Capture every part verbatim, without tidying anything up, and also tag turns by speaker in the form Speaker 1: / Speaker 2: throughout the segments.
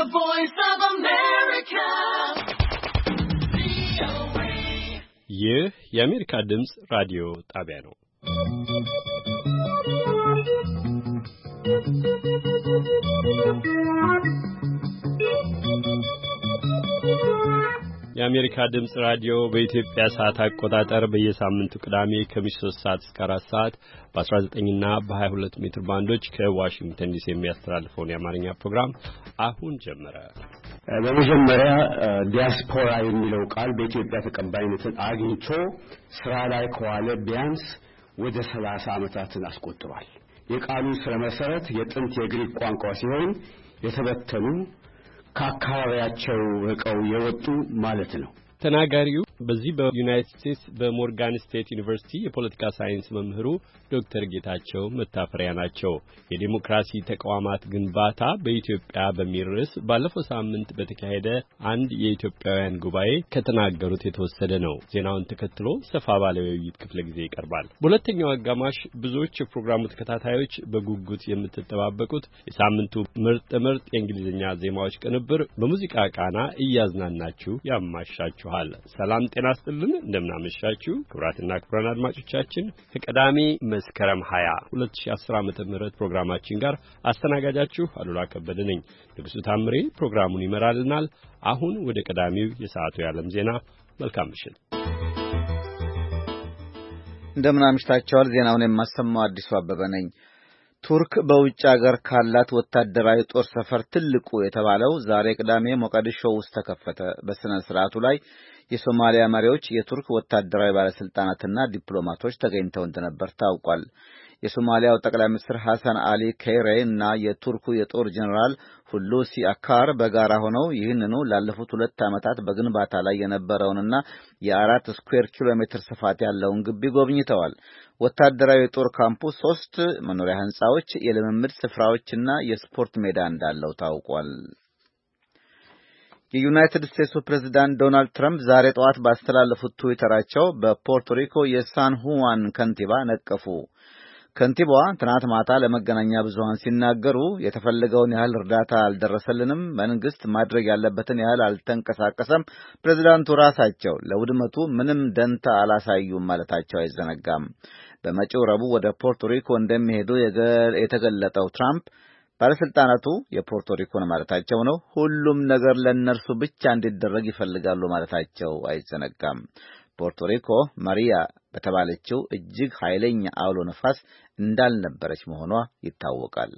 Speaker 1: The Voice of America. ይህ የአሜሪካ ድምጽ ራዲዮ ጣቢያ ነው። የአሜሪካ ድምጽ ራዲዮ በኢትዮጵያ ሰዓት አቆጣጠር በየሳምንቱ ቅዳሜ ከምሽቱ ሶስት ሰዓት እስከ አራት ሰዓት በ19 እና በ22 ሜትር ባንዶች ከዋሽንግተን ዲሲ የሚያስተላልፈውን የአማርኛ ፕሮግራም አሁን ጀመረ።
Speaker 2: በመጀመሪያ ዲያስፖራ የሚለው ቃል በኢትዮጵያ ተቀባይነትን አግኝቶ ስራ ላይ ከዋለ ቢያንስ ወደ ሰላሳ ዓመታትን አስቆጥሯል። የቃሉ ስረ መሰረት የጥንት የግሪክ ቋንቋ ሲሆን የተበተኑ ከአካባቢያቸው ርቀው የወጡ ማለት ነው።
Speaker 1: ተናጋሪው በዚህ በዩናይትድ ስቴትስ በሞርጋን ስቴት ዩኒቨርሲቲ የፖለቲካ ሳይንስ መምህሩ ዶክተር ጌታቸው መታፈሪያ ናቸው። የዲሞክራሲ ተቋማት ግንባታ በኢትዮጵያ በሚል ርዕስ ባለፈው ሳምንት በተካሄደ አንድ የኢትዮጵያውያን ጉባኤ ከተናገሩት የተወሰደ ነው። ዜናውን ተከትሎ ሰፋ ባለ ውይይት ክፍለ ጊዜ ይቀርባል። በሁለተኛው አጋማሽ ብዙዎች የፕሮግራሙ ተከታታዮች በጉጉት የምትጠባበቁት የሳምንቱ ምርጥ ምርጥ የእንግሊዝኛ ዜማዎች ቅንብር በሙዚቃ ቃና እያዝናናችሁ ያማሻችኋል። ሰላም ጤና ይስጥልን፣ እንደምናመሻችሁ ክቡራትና ክቡራን አድማጮቻችን ከቀዳሚ መስከረም ሃያ ሁለት ሺህ አስር ዓመተ ምህረት ፕሮግራማችን ጋር አስተናጋጃችሁ አሉላ ከበደ ነኝ። ንጉሱ ታምሬ ፕሮግራሙን ይመራልናል። አሁን ወደ ቀዳሚው የሰዓቱ የዓለም ዜና። መልካም ምሽት።
Speaker 3: እንደምናመሽታችኋል። ዜናውን የማሰማው አዲሱ አበበ ነኝ። ቱርክ በውጭ ሀገር ካላት ወታደራዊ ጦር ሰፈር ትልቁ የተባለው ዛሬ ቅዳሜ ሞቃዲሾ ውስጥ ተከፈተ። በስነ ስርዓቱ ላይ የሶማሊያ መሪዎች፣ የቱርክ ወታደራዊ ባለስልጣናትና ዲፕሎማቶች ተገኝተው እንደነበር ታውቋል። የሶማሊያው ጠቅላይ ሚኒስትር ሐሰን አሊ ከይሬ እና የቱርኩ የጦር ጀነራል ሁሉሲ አካር በጋራ ሆነው ይህንኑ ላለፉት ሁለት ዓመታት በግንባታ ላይ የነበረውንና የአራት ስኩዌር ኪሎ ሜትር ስፋት ያለውን ግቢ ጎብኝተዋል። ወታደራዊ የጦር ካምፑ ሶስት መኖሪያ ህንጻዎች፣ የልምምድ ስፍራዎችና የስፖርት ሜዳ እንዳለው ታውቋል። የዩናይትድ ስቴትሱ ፕሬዝዳንት ዶናልድ ትራምፕ ዛሬ ጠዋት ባስተላለፉት ትዊተራቸው በፖርቶሪኮ የሳን ሁዋን ከንቲባ ነቀፉ። ከንቲባዋ ትናንት ማታ ለመገናኛ ብዙሃን ሲናገሩ የተፈለገውን ያህል እርዳታ አልደረሰልንም፣ መንግስት ማድረግ ያለበትን ያህል አልተንቀሳቀሰም፣ ፕሬዝዳንቱ ራሳቸው ለውድመቱ ምንም ደንታ አላሳዩም ማለታቸው አይዘነጋም። በመጪው ረቡዕ ወደ ፖርቶሪኮ እንደሚሄዱ የተገለጠው ትራምፕ ባለስልጣናቱ የፖርቶሪኮን ማለታቸው ነው ሁሉም ነገር ለነርሱ ብቻ እንዲደረግ ይፈልጋሉ ማለታቸው አይዘነጋም። ፖርቶሪኮ ማሪያ በተባለችው እጅግ ኃይለኛ አውሎ ነፋስ እንዳልነበረች መሆኗ ይታወቃል።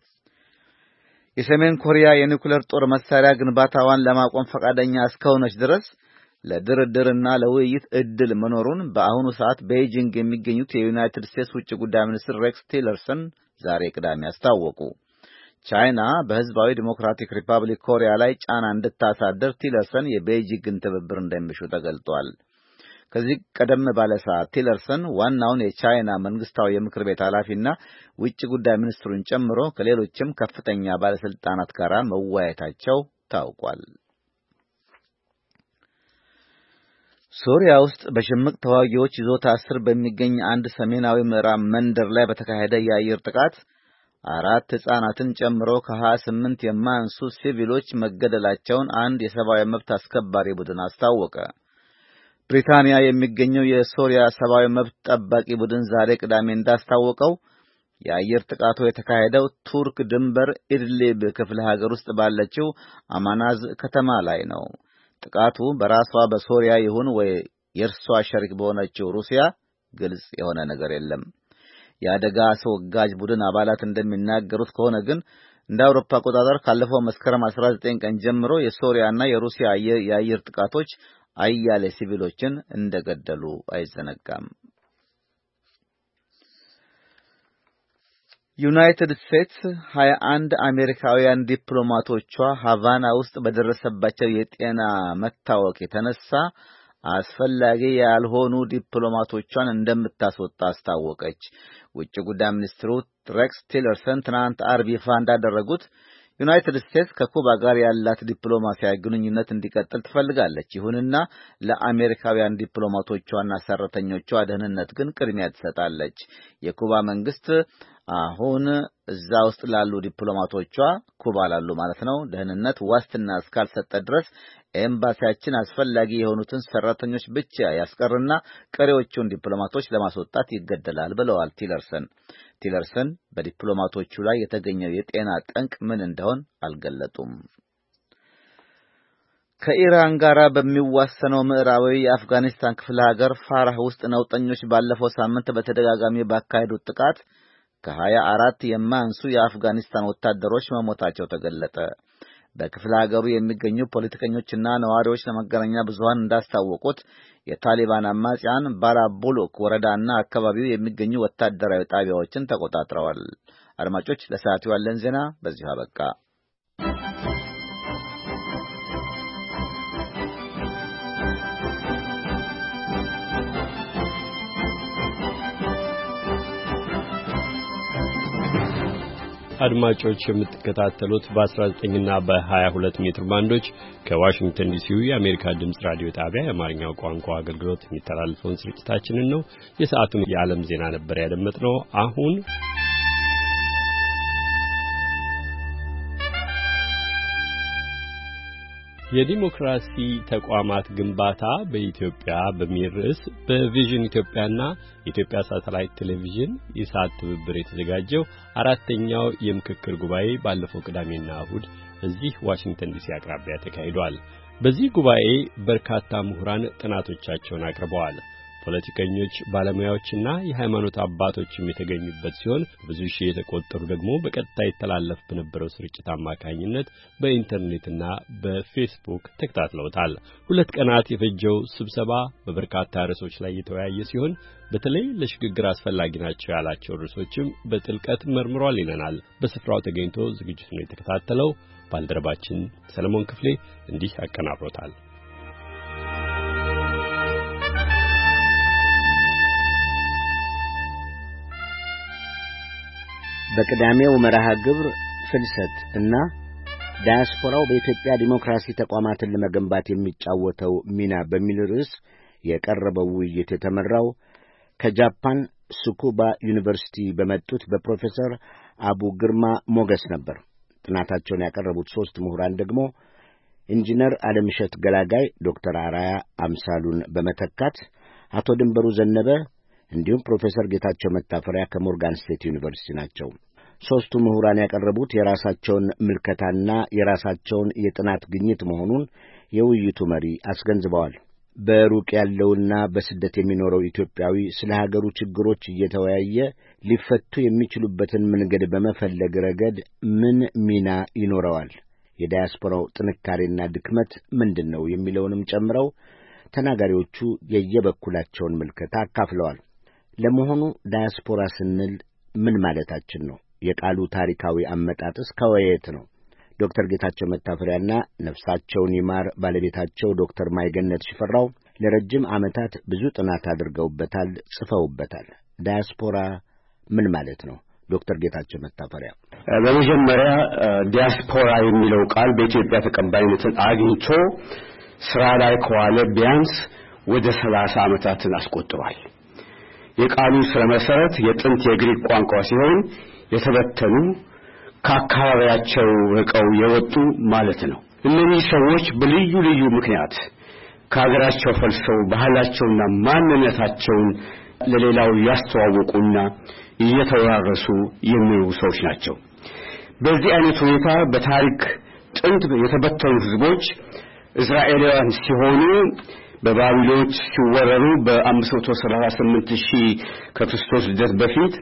Speaker 3: የሰሜን ኮሪያ የኒውክሌር ጦር መሳሪያ ግንባታዋን ለማቆም ፈቃደኛ እስከሆነች ድረስ ለድርድርና ለውይይት እድል መኖሩን በአሁኑ ሰዓት ቤጂንግ የሚገኙት የዩናይትድ ስቴትስ ውጭ ጉዳይ ሚኒስትር ሬክስ ቲለርሰን ዛሬ ቅዳሜ አስታወቁ። ቻይና በህዝባዊ ዲሞክራቲክ ሪፐብሊክ ኮሪያ ላይ ጫና እንድታሳድር ቲለርሰን የቤጂንግን ትብብር እንደሚሹ ተገልጧል። ከዚህ ቀደም ባለ ሰዓት ቲለርሰን ዋናውን የቻይና መንግስታዊ የምክር ቤት ኃላፊና ውጭ ጉዳይ ሚኒስትሩን ጨምሮ ከሌሎችም ከፍተኛ ባለስልጣናት ጋር መወያየታቸው ታውቋል። ሶሪያ ውስጥ በሽምቅ ተዋጊዎች ይዞታ ስር በሚገኝ አንድ ሰሜናዊ ምዕራብ መንደር ላይ በተካሄደ የአየር ጥቃት አራት ህጻናትን ጨምሮ ከሀያ ስምንት የማያንሱ ሲቪሎች መገደላቸውን አንድ የሰብአዊ መብት አስከባሪ ቡድን አስታወቀ። ብሪታንያ የሚገኘው የሶሪያ ሰብአዊ መብት ጠባቂ ቡድን ዛሬ ቅዳሜ እንዳስታወቀው የአየር ጥቃቱ የተካሄደው ቱርክ ድንበር ኢድሊብ ክፍለ ሀገር ውስጥ ባለችው አማናዝ ከተማ ላይ ነው። ጥቃቱ በራሷ በሶሪያ ይሁን ወይ የእርሷ ሸሪክ በሆነችው ሩሲያ ግልጽ የሆነ ነገር የለም። የአደጋ አስወጋጅ ቡድን አባላት እንደሚናገሩት ከሆነ ግን እንደ አውሮፓ አቆጣጠር ካለፈው መስከረም አስራ ዘጠኝ ቀን ጀምሮ የሶሪያና የሩሲያ የአየር ጥቃቶች አያሌ ሲቪሎችን እንደገደሉ አይዘነጋም። ዩናይትድ ስቴትስ ሀያ አንድ አሜሪካውያን ዲፕሎማቶቿ ሃቫና ውስጥ በደረሰባቸው የጤና መታወክ የተነሳ አስፈላጊ ያልሆኑ ዲፕሎማቶቿን እንደምታስወጣ አስታወቀች። ውጭ ጉዳይ ሚኒስትሩ ሬክስ ቲለርሰን ትናንት አርብ ይፋ እንዳደረጉት ዩናይትድ ስቴትስ ከኩባ ጋር ያላት ዲፕሎማሲያዊ ግንኙነት እንዲቀጥል ትፈልጋለች። ይሁንና ለአሜሪካውያን ዲፕሎማቶቿና ሰራተኞቿ ደህንነት ግን ቅድሚያ ትሰጣለች። የኩባ መንግስት አሁን እዛ ውስጥ ላሉ ዲፕሎማቶቿ ኩባ ላሉ ማለት ነው ደህንነት ዋስትና እስካልሰጠ ድረስ ኤምባሲያችን አስፈላጊ የሆኑትን ሰራተኞች ብቻ ያስቀርና ቀሪዎቹን ዲፕሎማቶች ለማስወጣት ይገደላል ብለዋል ቲለርሰን። ቲለርሰን በዲፕሎማቶቹ ላይ የተገኘው የጤና ጠንቅ ምን እንደሆነ አልገለጡም። ከኢራን ጋር በሚዋሰነው ምዕራባዊ የአፍጋኒስታን ክፍለ ሀገር ፋራህ ውስጥ ነውጠኞች ባለፈው ሳምንት በተደጋጋሚ ባካሄዱት ጥቃት ከሀያ አራት የማያንሱ የአፍጋኒስታን ወታደሮች መሞታቸው ተገለጠ። በክፍለ ሀገሩ የሚገኙ ፖለቲከኞችና ነዋሪዎች ለመገናኛ ብዙሃን እንዳስታወቁት የታሊባን አማጽያን ባራቡሉክ ወረዳና አካባቢው የሚገኙ ወታደራዊ ጣቢያዎችን ተቆጣጥረዋል። አድማጮች፣ ለሰዓቱ ያለን ዜና በዚሁ አበቃ።
Speaker 1: አድማጮች የምትከታተሉት በ19 እና በ22 ሜትር ባንዶች ከዋሽንግተን ዲሲ የአሜሪካ ድምጽ ራዲዮ ጣቢያ የአማርኛው ቋንቋ አገልግሎት የሚተላለፈውን ስርጭታችንን ነው። የሰዓቱን የዓለም ዜና ነበር ያደመጥነው። አሁን የዲሞክራሲ ተቋማት ግንባታ በኢትዮጵያ በሚል ርዕስ በቪዥን ኢትዮጵያና የኢትዮጵያ ሳተላይት ቴሌቪዥን ኢሳት ትብብር የተዘጋጀው አራተኛው የምክክር ጉባኤ ባለፈው ቅዳሜና እሁድ እዚህ ዋሽንግተን ዲሲ አቅራቢያ ተካሂዷል። በዚህ ጉባኤ በርካታ ምሁራን ጥናቶቻቸውን አቅርበዋል። ፖለቲከኞች፣ ባለሙያዎችና የሃይማኖት አባቶችም የተገኙበት ሲሆን ብዙ ሺህ የተቆጠሩ ደግሞ በቀጥታ ይተላለፍ በነበረው ስርጭት አማካኝነት በኢንተርኔትና በፌስቡክ ተከታትለውታል። ሁለት ቀናት የፈጀው ስብሰባ በበርካታ ርዕሶች ላይ የተወያየ ሲሆን በተለይ ለሽግግር አስፈላጊ ናቸው ያላቸው ርዕሶችም በጥልቀት መርምሯል ይለናል። በስፍራው ተገኝቶ ዝግጅቱን የተከታተለው ባልደረባችን ሰለሞን ክፍሌ እንዲህ አቀናብሮታል።
Speaker 4: በቅዳሜው መርሃ ግብር ፍልሰት እና ዳያስፖራው በኢትዮጵያ ዲሞክራሲ ተቋማትን ለመገንባት የሚጫወተው ሚና በሚል ርዕስ የቀረበው ውይይት የተመራው ከጃፓን ሱኩባ ዩኒቨርሲቲ በመጡት በፕሮፌሰር አቡ ግርማ ሞገስ ነበር። ጥናታቸውን ያቀረቡት ሦስት ምሁራን ደግሞ ኢንጂነር አለምሸት ገላጋይ ዶክተር አራያ አምሳሉን በመተካት አቶ ድንበሩ ዘነበ እንዲሁም ፕሮፌሰር ጌታቸው መታፈሪያ ከሞርጋን ስቴት ዩኒቨርሲቲ ናቸው። ሦስቱ ምሁራን ያቀረቡት የራሳቸውን ምልከታና የራሳቸውን የጥናት ግኝት መሆኑን የውይይቱ መሪ አስገንዝበዋል። በሩቅ ያለውና በስደት የሚኖረው ኢትዮጵያዊ ስለ ሀገሩ ችግሮች እየተወያየ ሊፈቱ የሚችሉበትን መንገድ በመፈለግ ረገድ ምን ሚና ይኖረዋል? የዳያስፖራው ጥንካሬና ድክመት ምንድነው? የሚለውንም ጨምረው ተናጋሪዎቹ የየበኩላቸውን ምልከታ አካፍለዋል። ለመሆኑ ዳያስፖራ ስንል ምን ማለታችን ነው? የቃሉ ታሪካዊ አመጣጥስ ከወየት ነው? ዶክተር ጌታቸው መታፈሪያና ነፍሳቸውን ይማር ባለቤታቸው ዶክተር ማይገነት ሽፈራው ለረጅም ዓመታት ብዙ ጥናት አድርገውበታል፣ ጽፈውበታል። ዳያስፖራ ምን ማለት ነው? ዶክተር ጌታቸው መታፈሪያ።
Speaker 2: በመጀመሪያ ዲያስፖራ የሚለው ቃል በኢትዮጵያ ተቀባይነትን አግኝቶ ስራ ላይ ከዋለ ቢያንስ ወደ ሰላሳ ዓመታትን አስቆጥሯል። የቃሉ ስረ መሰረት የጥንት የግሪክ ቋንቋ ሲሆን የተበተኑ ከአካባቢያቸው ርቀው የወጡ ማለት ነው። እነዚህ ሰዎች በልዩ ልዩ ምክንያት ከሀገራቸው ፈልሰው ባህላቸውና ማንነታቸውን ለሌላው ያስተዋወቁና እየተወራረሱ የሚኖሩ ሰዎች ናቸው። በዚህ አይነት ሁኔታ በታሪክ ጥንት የተበተኑ ህዝቦች እስራኤላውያን ሲሆኑ በባቢሎኖች ሲወረሩ በአምስት መቶ ሰላሳ ስምንት ሺህ ከክርስቶስ ልደት በፊት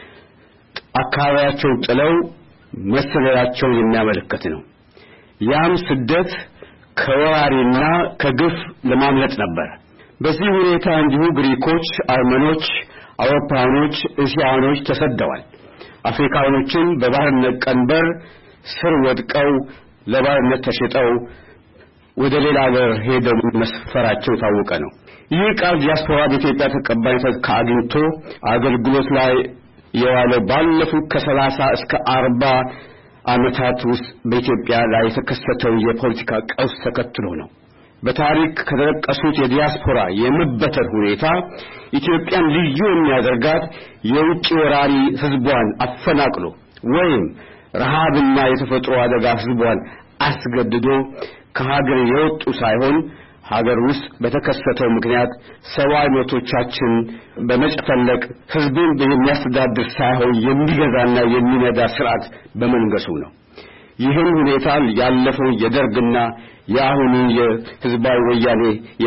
Speaker 2: አካባቢያቸውን ጥለው መሰደዳቸውን የሚያመለክት ነው። ያም ስደት ከወራሪና ከግፍ ለማምለጥ ነበር። በዚህ ሁኔታ እንዲሁ ግሪኮች፣ አርመኖች፣ አውሮፓኖች፣ እስያኖች ተሰደዋል። አፍሪካኖችን በባርነት ቀንበር ስር ወድቀው ለባርነት ተሸጠው ወደ ሌላ ሀገር ሄደው መስፈራቸው ታወቀ ነው። ይህ ቃል ዲያስፖራ በኢትዮጵያ ተቀባይነት ካገኝቶ አገልግሎት ላይ የዋለው ባለፉት ከሰላሳ እስከ አርባ ዓመታት ውስጥ በኢትዮጵያ ላይ የተከሰተው የፖለቲካ ቀውስ ተከትሎ ነው። በታሪክ ከተጠቀሱት የዲያስፖራ የመበተን ሁኔታ ኢትዮጵያን ልዩ የሚያደርጋት የውጭ ወራሪ ህዝቧን አፈናቅሎ ወይም ረሃብና የተፈጥሮ አደጋ ህዝቧን አስገድዶ ከሀገር የወጡ ሳይሆን ሀገር ውስጥ በተከሰተው ምክንያት ሰብአዊ መብቶቻችን በመጨፍለቅ ህዝብን የሚያስተዳድር ሳይሆን የሚገዛና የሚነዳ ስርዓት በመንገሱ ነው። ይህን ሁኔታ ያለፈው የደርግና የአሁኑ የህዝባዊ ወያኔ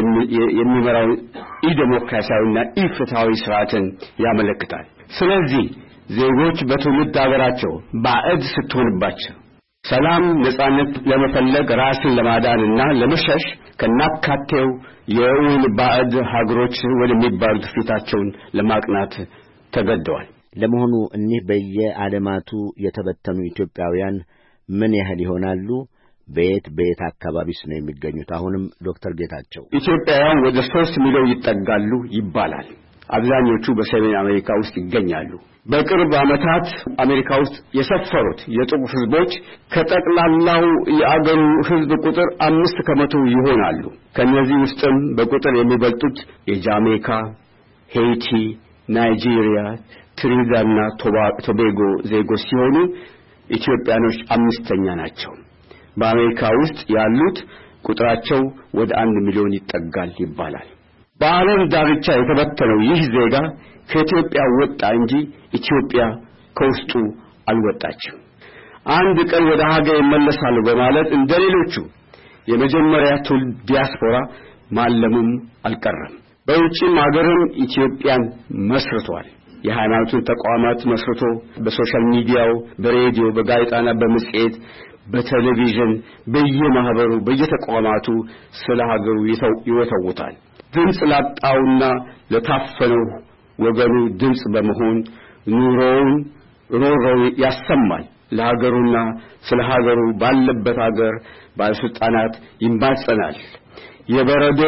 Speaker 2: የሚመራው ኢዴሞክራሲያዊና ኢፍትሃዊ ስርዓትን ያመለክታል። ስለዚህ ዜጎች በትውልድ ሀገራቸው ባዕድ ስትሆንባቸው ሰላም ነጻነት ለመፈለግ ራስን ለማዳንና ለመሸሽ ከናካቴው የውን ባዕድ ሀገሮች ወደሚባሉት ፊታቸውን ለማቅናት ተገደዋል።
Speaker 4: ለመሆኑ እኒህ በየዓለማቱ የተበተኑ ኢትዮጵያውያን ምን ያህል ይሆናሉ? በየት በየት አካባቢስ ነው የሚገኙት? አሁንም ዶክተር ጌታቸው
Speaker 2: ኢትዮጵያውያን ወደ ሶስት ሚሊዮን ይጠጋሉ ይባላል። አብዛኞቹ በሰሜን አሜሪካ ውስጥ ይገኛሉ። በቅርብ ዓመታት አሜሪካ ውስጥ የሰፈሩት የጥቁር ህዝቦች ከጠቅላላው የአገሩ ህዝብ ቁጥር አምስት ከመቶ ይሆናሉ። ከነዚህ ውስጥም በቁጥር የሚበልጡት የጃሜይካ፣ ሄይቲ፣ ናይጄሪያ፣ ትሪኒዳድና ቶቤጎ ዜጎች ሲሆኑ ኢትዮጵያኖች አምስተኛ ናቸው። በአሜሪካ ውስጥ ያሉት ቁጥራቸው ወደ አንድ ሚሊዮን ይጠጋል ይባላል። በዓለም ዳርቻ የተበተነው ይህ ዜጋ ከኢትዮጵያ ወጣ እንጂ ኢትዮጵያ ከውስጡ አልወጣችም። አንድ ቀን ወደ ሀገር ይመለሳሉ በማለት እንደሌሎቹ የመጀመሪያ ትውልድ ዲያስፖራ ማለሙም አልቀረም። በውጭም ሀገርም ኢትዮጵያን መስርቷል። የሃይማኖቱን ተቋማት መስርቶ በሶሻል ሚዲያው፣ በሬዲዮ፣ በጋዜጣና በመጽሔት፣ በቴሌቪዥን፣ በየማህበሩ፣ በየተቋማቱ ስለ ሀገሩ ይወተውታል። ድምፅ ላጣውና ለታፈነው ወገኑ ድምፅ በመሆን ኑሮውን ሮሮው ያሰማል። ለሀገሩና ስለ ሀገሩ ባለበት ሀገር ባለስልጣናት ይማጸናል። የበረዶ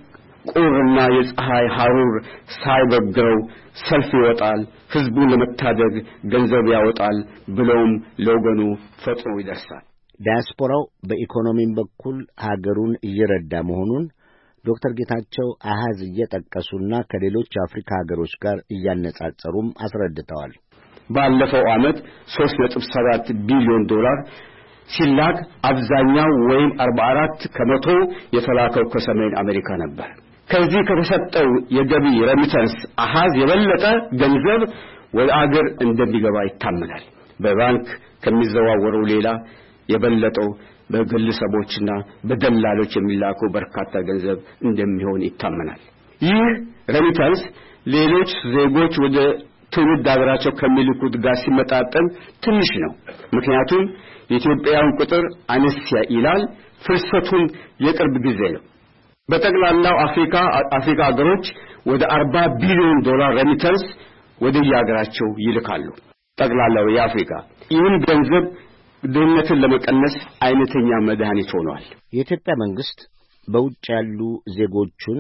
Speaker 2: ቁርና የፀሐይ ሐሩር ሳይበግረው ሰልፍ ይወጣል። ህዝቡን ለመታደግ ገንዘብ ያወጣል፣ ብለውም ለወገኑ ፈጥኖ ይደርሳል።
Speaker 4: ዲያስፖራው በኢኮኖሚም በኩል ሀገሩን እየረዳ መሆኑን ዶክተር ጌታቸው አሃዝ እየጠቀሱና ከሌሎች አፍሪካ ሀገሮች ጋር እያነጻጸሩም አስረድተዋል።
Speaker 2: ባለፈው ዓመት ሶስት ነጥብ ሰባት ቢሊዮን ዶላር ሲላክ አብዛኛው ወይም አርባ አራት ከመቶ የተላከው ከሰሜን አሜሪካ ነበር። ከዚህ ከተሰጠው የገቢ ረሚታንስ አሃዝ የበለጠ ገንዘብ ወደ አገር እንደሚገባ ይታመናል። በባንክ ከሚዘዋወረው ሌላ የበለጠው በግለሰቦችና በደላሎች የሚላከው በርካታ ገንዘብ እንደሚሆን ይታመናል። ይህ ረሚታንስ ሌሎች ዜጎች ወደ ትውልድ ሀገራቸው ከሚልኩት ጋር ሲመጣጠን ትንሽ ነው። ምክንያቱም የኢትዮጵያውያን ቁጥር አነስ ይላል፣ ፍልሰቱም የቅርብ ጊዜ ነው። በጠቅላላው አፍሪካ አፍሪካ ሀገሮች ወደ አርባ ቢሊዮን ዶላር ረሚታንስ ወደ የሀገራቸው ይልካሉ። ጠቅላላው የአፍሪካ ይህን ገንዘብ ድህነትን ለመቀነስ አይነተኛ መድኃኒት ሆኗል።
Speaker 4: የኢትዮጵያ መንግስት በውጭ ያሉ ዜጎቹን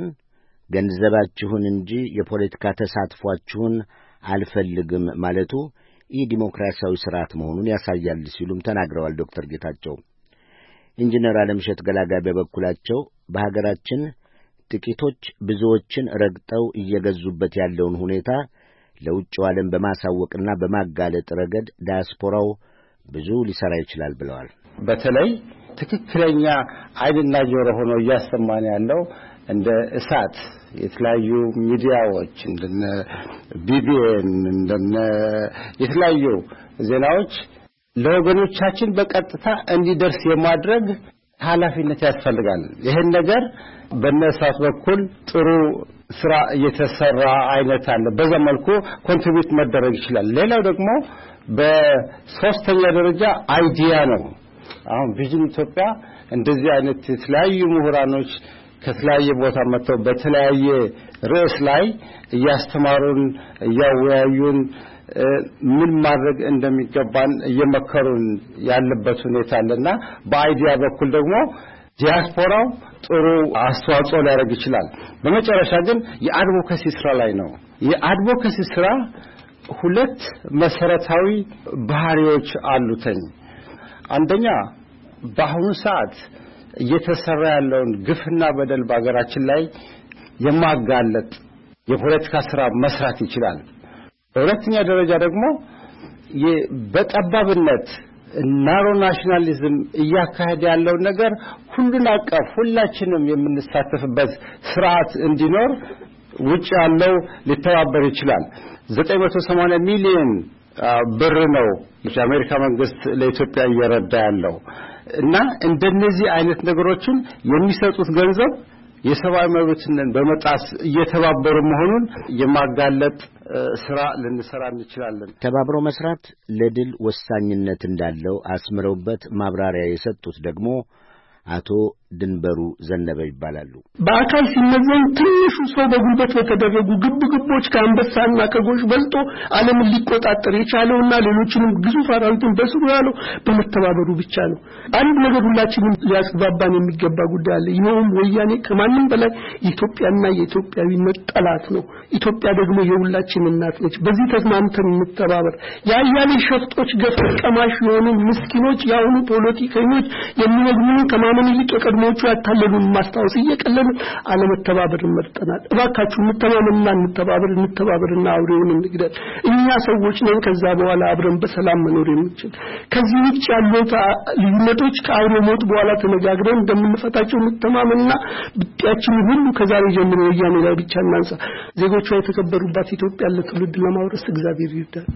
Speaker 4: ገንዘባችሁን እንጂ የፖለቲካ ተሳትፏችሁን አልፈልግም ማለቱ ኢ-ዲሞክራሲያዊ ስርዓት መሆኑን ያሳያል ሲሉም ተናግረዋል ዶክተር ጌታቸው። ኢንጂነር አለምሸት ገላጋይ በበኩላቸው በሀገራችን ጥቂቶች ብዙዎችን ረግጠው እየገዙበት ያለውን ሁኔታ ለውጭው ዓለም በማሳወቅና በማጋለጥ ረገድ ዲያስፖራው ብዙ ሊሰራ ይችላል ብለዋል።
Speaker 5: በተለይ ትክክለኛ አይንና ጆሮ ሆኖ እያሰማን ያለው እንደ እሳት የተለያዩ ሚዲያዎች እንደነ ቢቢኤን እንደነ የተለያዩ ዜናዎች ለወገኖቻችን በቀጥታ እንዲደርስ የማድረግ ኃላፊነት ያስፈልጋል። ይሄን ነገር በነሳት በኩል ጥሩ ስራ እየተሰራ አይነት አለ። በዛ መልኩ ኮንትሪቢዩት መደረግ ይችላል። ሌላው ደግሞ በሶስተኛ ደረጃ አይዲያ ነው። አሁን ቪዥን ኢትዮጵያ እንደዚህ አይነት የተለያዩ ምሁራኖች ከተለያየ ቦታ መጥተው በተለያየ ርዕስ ላይ እያስተማሩን እያወያዩን ምን ማድረግ እንደሚገባን እየመከሩን ያለበት ሁኔታ አለና በአይዲያ በኩል ደግሞ ዲያስፖራው ጥሩ አስተዋጽኦ ሊያደርግ ይችላል። በመጨረሻ ግን የአድቮኬሲ ስራ ላይ ነው። የአድቮኬሲ ስራ ሁለት መሰረታዊ ባህሪዎች አሉት። አንደኛ በአሁኑ ሰዓት እየተሰራ ያለውን ግፍና በደል በአገራችን ላይ የማጋለጥ የፖለቲካ ስራ መስራት ይችላል። በሁለተኛ ደረጃ ደግሞ በጠባብነት ናሮ ናሽናሊዝም እያካሄደ ያለው ነገር ሁሉን አቀፍ ሁላችንም የምንሳተፍበት ስርዓት እንዲኖር ውጭ ያለው ሊተባበር ይችላል። ዘጠኝ መቶ ሰማንያ ሚሊዮን ብር ነው የአሜሪካ መንግስት ለኢትዮጵያ እየረዳ ያለው እና እንደነዚህ አይነት ነገሮችን የሚሰጡት ገንዘብ የሰብአዊ መብትን በመጣስ እየተባበሩ መሆኑን የማጋለጥ ስራ ልንሰራ እንችላለን።
Speaker 4: ተባብሮ መስራት ለድል ወሳኝነት እንዳለው አስምረውበት ማብራሪያ የሰጡት ደግሞ አቶ ድንበሩ ዘነበ ይባላሉ።
Speaker 6: በአካል ሲመዘን ትንሹ ሰው በጉልበት በተደረጉ ግብግቦች ከአንበሳና ከጎሽ በልጦ ዓለምን ሊቆጣጠር የቻለውና ሌሎችንም ግዙፍ አራዊትን በስሩ ያለው በመተባበሩ ብቻ ነው። አንድ ነገር ሁላችንም ሊያስባባን የሚገባ ጉዳይ አለ። ይኸውም ወያኔ ከማንም በላይ የኢትዮጵያና የኢትዮጵያዊነት ጠላት ነው። ኢትዮጵያ ደግሞ የሁላችን እናት ነች። በዚህ ተስማምተን እንተባበር። ያያሌ ሸፍጦች ገፍ ቀማሽ የሆኑ ምስኪኖች ያሁኑ ፖለቲከኞች የሚነግሩን ከማመን ይልቅ የቀድሞቹ ያታለሉን ማስታወስ እየቀለሉ አለመተባበር መርጠናል። እባካችሁ እንተማመንና እንተባበር እንተባበርና አውሬውን እንግደል። እኛ ሰዎች ነን ከዛ በኋላ አብረን በሰላም መኖር የምንችል። ከዚህ ውጭ ያሉት ልዩነቶች ከአውሬ ሞት በኋላ ተነጋግረን እንደምንፈታቸው እንተማመንና ብቻችን ሁሉ ከዛሬ ጀምሮ ወያኔ ላይ ብቻ እናንሳ። ዜጎቿ የተከበሩባት ኢትዮጵያ ለትውልድ ለማውረስ እግዚአብሔር ይርዳል።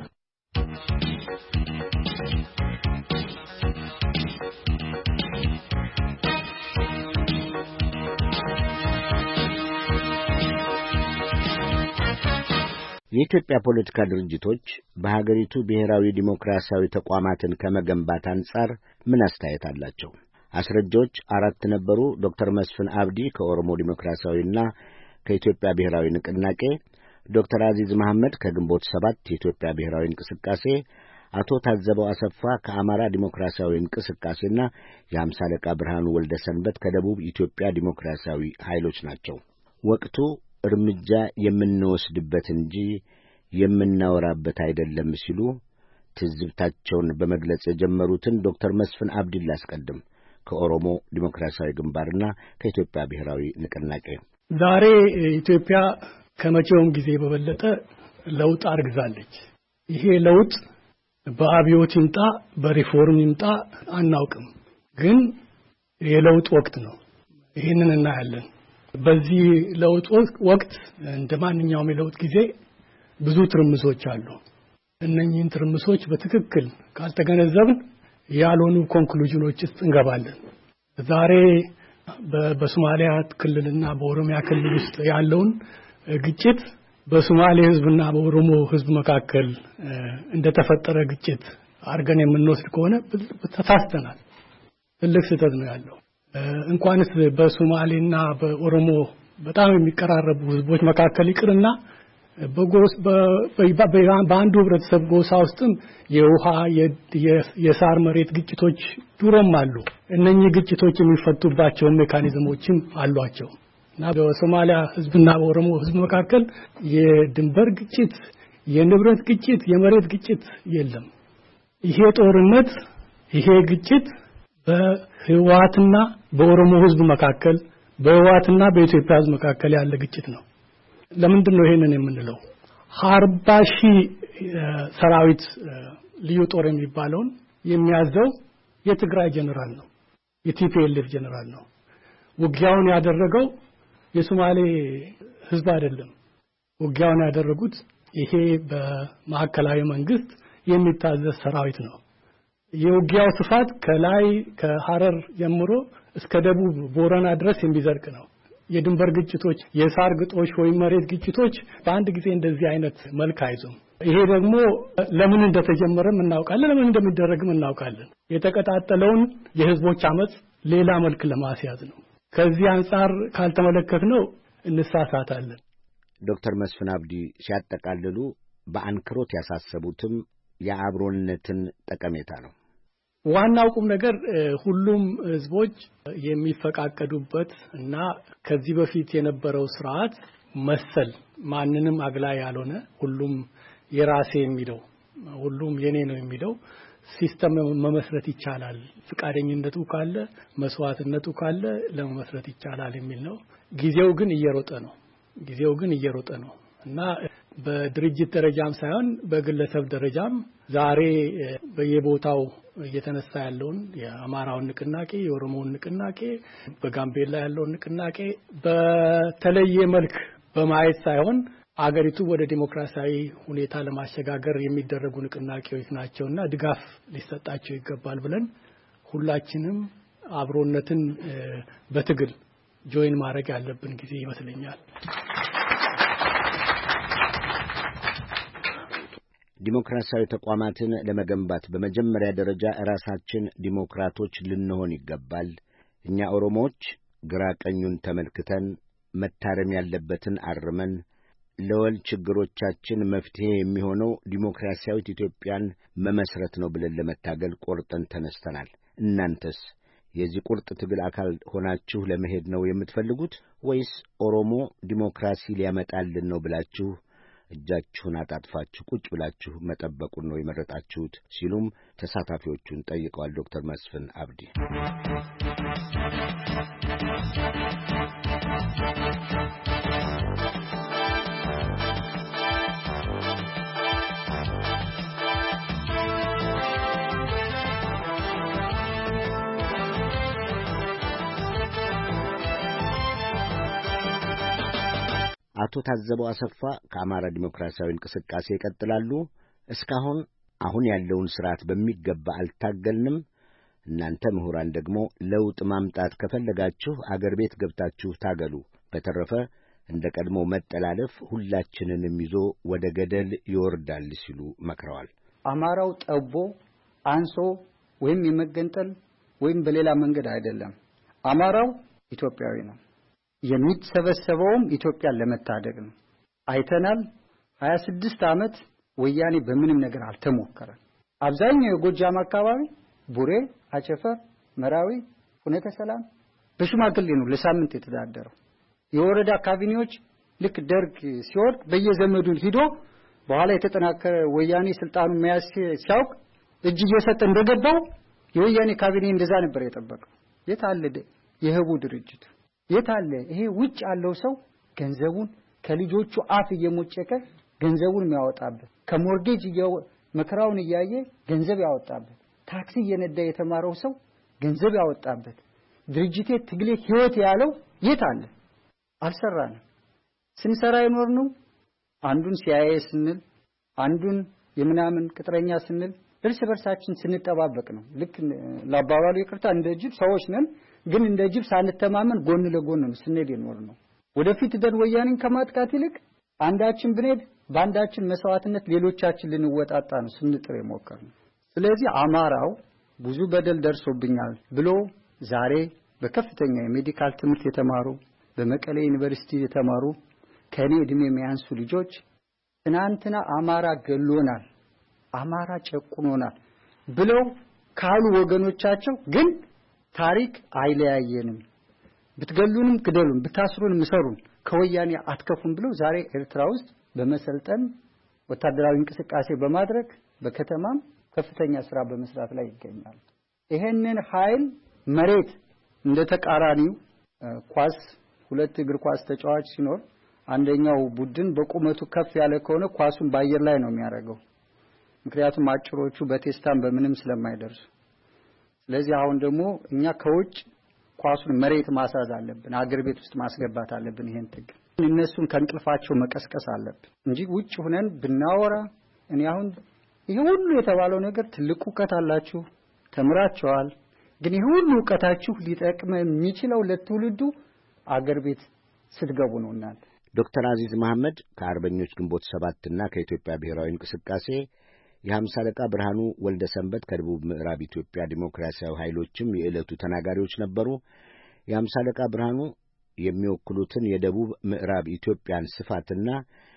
Speaker 4: የኢትዮጵያ ፖለቲካ ድርጅቶች በሀገሪቱ ብሔራዊ ዲሞክራሲያዊ ተቋማትን ከመገንባት አንጻር ምን አስተያየት አላቸው? አስረጆች አራት ነበሩ። ዶክተር መስፍን አብዲ ከኦሮሞ ዲሞክራሲያዊና ከኢትዮጵያ ብሔራዊ ንቅናቄ፣ ዶክተር አዚዝ መሐመድ ከግንቦት ሰባት የኢትዮጵያ ብሔራዊ እንቅስቃሴ፣ አቶ ታዘበው አሰፋ ከአማራ ዲሞክራሲያዊ እንቅስቃሴና የአምሳ አለቃ ብርሃኑ ወልደ ሰንበት ከደቡብ ኢትዮጵያ ዲሞክራሲያዊ ኃይሎች ናቸው። ወቅቱ እርምጃ የምንወስድበት እንጂ የምናወራበት አይደለም ሲሉ ትዝብታቸውን በመግለጽ የጀመሩትን ዶክተር መስፍን አብዲን ላስቀድም ከኦሮሞ ዲሞክራሲያዊ ግንባርና ከኢትዮጵያ ብሔራዊ ንቅናቄ።
Speaker 6: ዛሬ ኢትዮጵያ ከመቼውም ጊዜ በበለጠ ለውጥ አርግዛለች። ይሄ ለውጥ በአብዮት ይምጣ በሪፎርም ይምጣ አናውቅም፣ ግን የለውጥ ወቅት ነው። ይሄንን እናያለን። በዚህ ለውጥ ወቅት እንደማንኛውም የለውጥ ጊዜ ብዙ ትርምሶች አሉ። እነኚህን ትርምሶች በትክክል ካልተገነዘብን ያልሆኑ ኮንክሉዥኖች ውስጥ እንገባለን። ዛሬ በሶማሊያ ክልልና በኦሮሚያ ክልል ውስጥ ያለውን ግጭት በሶማሌ ህዝብና በኦሮሞ ህዝብ መካከል እንደተፈጠረ ግጭት አርገን የምንወስድ ከሆነ ተሳስተናል። ትልቅ ስህተት ነው ያለው። እንኳንስ በሶማሌና በኦሮሞ በጣም የሚቀራረቡ ህዝቦች መካከል ይቅርና በጎስ በአንዱ ህብረተሰብ ጎሳ ውስጥም የውሃ የሳር መሬት ግጭቶች ድሮም አሉ። እነኚህ ግጭቶች የሚፈቱባቸው ሜካኒዝሞችም አሏቸው እና በሶማሊያ ህዝብና በኦሮሞ ህዝብ መካከል የድንበር ግጭት፣ የንብረት ግጭት፣ የመሬት ግጭት የለም። ይሄ ጦርነት ይሄ ግጭት በህወሓትና በኦሮሞ ህዝብ መካከል በህወሓትና በኢትዮጵያ ህዝብ መካከል ያለ ግጭት ነው። ለምንድን ነው ይሄንን የምንለው? አርባ ሺህ ሰራዊት ልዩ ጦር የሚባለውን የሚያዘው የትግራይ ጀነራል ነው፣ የቲፒኤልኤፍ ጀነራል ነው። ውጊያውን ያደረገው የሶማሌ ህዝብ አይደለም። ውጊያውን ያደረጉት ይሄ በማዕከላዊ መንግስት የሚታዘዝ ሰራዊት ነው። የውጊያው ስፋት ከላይ ከሐረር ጀምሮ እስከ ደቡብ ቦረና ድረስ የሚዘልቅ ነው። የድንበር ግጭቶች፣ የሳር ግጦሽ ወይ መሬት ግጭቶች በአንድ ጊዜ እንደዚህ አይነት መልክ አይዙም። ይሄ ደግሞ ለምን እንደተጀመረም እናውቃለን፣ ለምን እንደሚደረግም እናውቃለን። የተቀጣጠለውን የህዝቦች አመጽ ሌላ መልክ ለማስያዝ ነው። ከዚህ አንፃር ካልተመለከትነው እንሳሳታለን።
Speaker 4: ዶክተር መስፍን አብዲ ሲያጠቃልሉ በአንክሮት ያሳሰቡትም የአብሮነትን ጠቀሜታ ነው።
Speaker 6: ዋናው ቁም ነገር ሁሉም ህዝቦች የሚፈቃቀዱበት እና ከዚህ በፊት የነበረው ስርዓት መሰል ማንንም አግላይ ያልሆነ ሁሉም የራሴ የሚለው ሁሉም የኔ ነው የሚለው ሲስተም መመስረት ይቻላል ፍቃደኝነቱ ካለ መስዋዕትነቱ ካለ ለመመስረት ይቻላል የሚል ነው ጊዜው ግን እየሮጠ ነው ጊዜው ግን እየሮጠ ነው እና በድርጅት ደረጃም ሳይሆን በግለሰብ ደረጃም ዛሬ በየቦታው እየተነሳ ያለውን የአማራውን ንቅናቄ የኦሮሞውን ንቅናቄ በጋምቤላ ያለውን ንቅናቄ በተለየ መልክ በማየት ሳይሆን አገሪቱ ወደ ዲሞክራሲያዊ ሁኔታ ለማሸጋገር የሚደረጉ ንቅናቄዎች ናቸውና ድጋፍ ሊሰጣቸው ይገባል ብለን ሁላችንም አብሮነትን በትግል ጆይን ማድረግ ያለብን ጊዜ ይመስለኛል
Speaker 4: ዲሞክራሲያዊ ተቋማትን ለመገንባት በመጀመሪያ ደረጃ ራሳችን ዲሞክራቶች ልንሆን ይገባል እኛ ኦሮሞዎች ግራ ቀኙን ተመልክተን መታረም ያለበትን አርመን ለወል ችግሮቻችን መፍትሄ የሚሆነው ዲሞክራሲያዊት ኢትዮጵያን መመስረት ነው ብለን ለመታገል ቆርጠን ተነስተናል እናንተስ የዚህ ቁርጥ ትግል አካል ሆናችሁ ለመሄድ ነው የምትፈልጉት ወይስ ኦሮሞ ዲሞክራሲ ሊያመጣልን ነው ብላችሁ እጃችሁን አጣጥፋችሁ ቁጭ ብላችሁ መጠበቁን ነው የመረጣችሁት ሲሉም ተሳታፊዎቹን ጠይቀዋል ዶክተር መስፍን አብዲ አቶ ታዘበው አሰፋ ከአማራ ዲሞክራሲያዊ እንቅስቃሴ ይቀጥላሉ እስካሁን አሁን ያለውን ስርዓት በሚገባ አልታገልንም እናንተ ምሁራን ደግሞ ለውጥ ማምጣት ከፈለጋችሁ አገር ቤት ገብታችሁ ታገሉ በተረፈ እንደ ቀድሞ መጠላለፍ ሁላችንንም ይዞ ወደ ገደል ይወርዳል ሲሉ መክረዋል
Speaker 7: አማራው ጠቦ አንሶ ወይም የመገንጠል ወይም በሌላ መንገድ አይደለም አማራው ኢትዮጵያዊ ነው የሚተሰበሰበውም ኢትዮጵያን ለመታደግ ነው አይተናል ሀያ ስድስት ዓመት ወያኔ በምንም ነገር አልተሞከረም አብዛኛው የጎጃም አካባቢ ቡሬ አቸፈር መራዊ ሁነተ ሰላም በሽማግሌ ነው ለሳምንት የተዳደረው የወረዳ ካቢኔዎች ልክ ደርግ ሲወርድ በየዘመዱ ሂዶ በኋላ የተጠናከረ ወያኔ ስልጣኑ መያዝ ሲያውቅ እጅ እየሰጠ እንደገባው የወያኔ ካቢኔ እንደዛ ነበር የጠበቀው የታለ የህቡ ድርጅት የታለ ይሄ ውጭ ያለው ሰው ገንዘቡን ከልጆቹ አፍ እየሞጨቀ ገንዘቡን የሚያወጣበት ከሞርጌጅ መከራውን እያየ ገንዘብ ያወጣበት ታክሲ እየነዳ የተማረው ሰው ገንዘብ ያወጣበት ድርጅቴ ትግሌ ህይወት ያለው የታለ አልሰራንም ስንሰራ ይኖርነው አንዱን ሲያየ ስንል አንዱን የምናምን ቅጥረኛ ስንል እርስ በርሳችን ስንጠባበቅ ነው ልክ ለአባባሉ ይቅርታ እንደ ጅብ ሰዎች ነን ግን እንደ ጅብ ሳንተማመን ጎን ለጎን ነው ስንሄድ ይኖርነው ወደፊት ደን ወያኔን ከማጥቃት ይልቅ አንዳችን ብንሄድ ባንዳችን መስዋዕትነት ሌሎቻችን ልንወጣጣ ነው ስንጥር የሞከርነው ስለዚህ አማራው ብዙ በደል ደርሶብኛል ብሎ ዛሬ በከፍተኛ የሜዲካል ትምህርት የተማሩ በመቀሌ ዩኒቨርሲቲ የተማሩ ከኔ እድሜ የሚያንሱ ልጆች ትናንትና አማራ ገሎናል አማራ ጨቁኖናል ብለው ካሉ ወገኖቻቸው ግን ታሪክ አይለያየንም ብትገሉንም ግደሉን ብታስሩንም ምሰሩን ከወያኔ አትከፉን ብለው ዛሬ ኤርትራ ውስጥ በመሰልጠን ወታደራዊ እንቅስቃሴ በማድረግ በከተማም ከፍተኛ ስራ በመስራት ላይ ይገኛል ይሄንን ኃይል መሬት እንደ ተቃራኒው ኳስ ሁለት እግር ኳስ ተጫዋች ሲኖር አንደኛው ቡድን በቁመቱ ከፍ ያለ ከሆነ ኳሱን በአየር ላይ ነው የሚያደርገው ምክንያቱም አጭሮቹ በቴስታም በምንም ስለማይደርሱ ስለዚህ አሁን ደግሞ እኛ ከውጭ ኳሱን መሬት ማሳዝ አለብን አገር ቤት ውስጥ ማስገባት አለብን ይሄን ትግል እነሱን ከንቅልፋቸው መቀስቀስ አለብን እንጂ ውጭ ሆነን ብናወራ እኔ አሁን ይሄ ሁሉ የተባለው ነገር ትልቁ ዕውቀት አላችሁ ተምራችኋል ግን ይሄ ሁሉ ዕውቀታችሁ ሊጠቅም የሚችለው ለትውልዱ አገር ቤት ስትገቡ ነው እናንተ
Speaker 4: ዶክተር አዚዝ መሐመድ ከአርበኞች ግንቦት ሰባት እና ከኢትዮጵያ ብሔራዊ እንቅስቃሴ የሃምሳ አለቃ ብርሃኑ ወልደ ሰንበት ከደቡብ ምዕራብ ኢትዮጵያ ዲሞክራሲያዊ ኃይሎችም የዕለቱ ተናጋሪዎች ነበሩ የሃምሳ አለቃ ብርሃኑ የሚወክሉትን የደቡብ ምዕራብ ኢትዮጵያን ስፋትና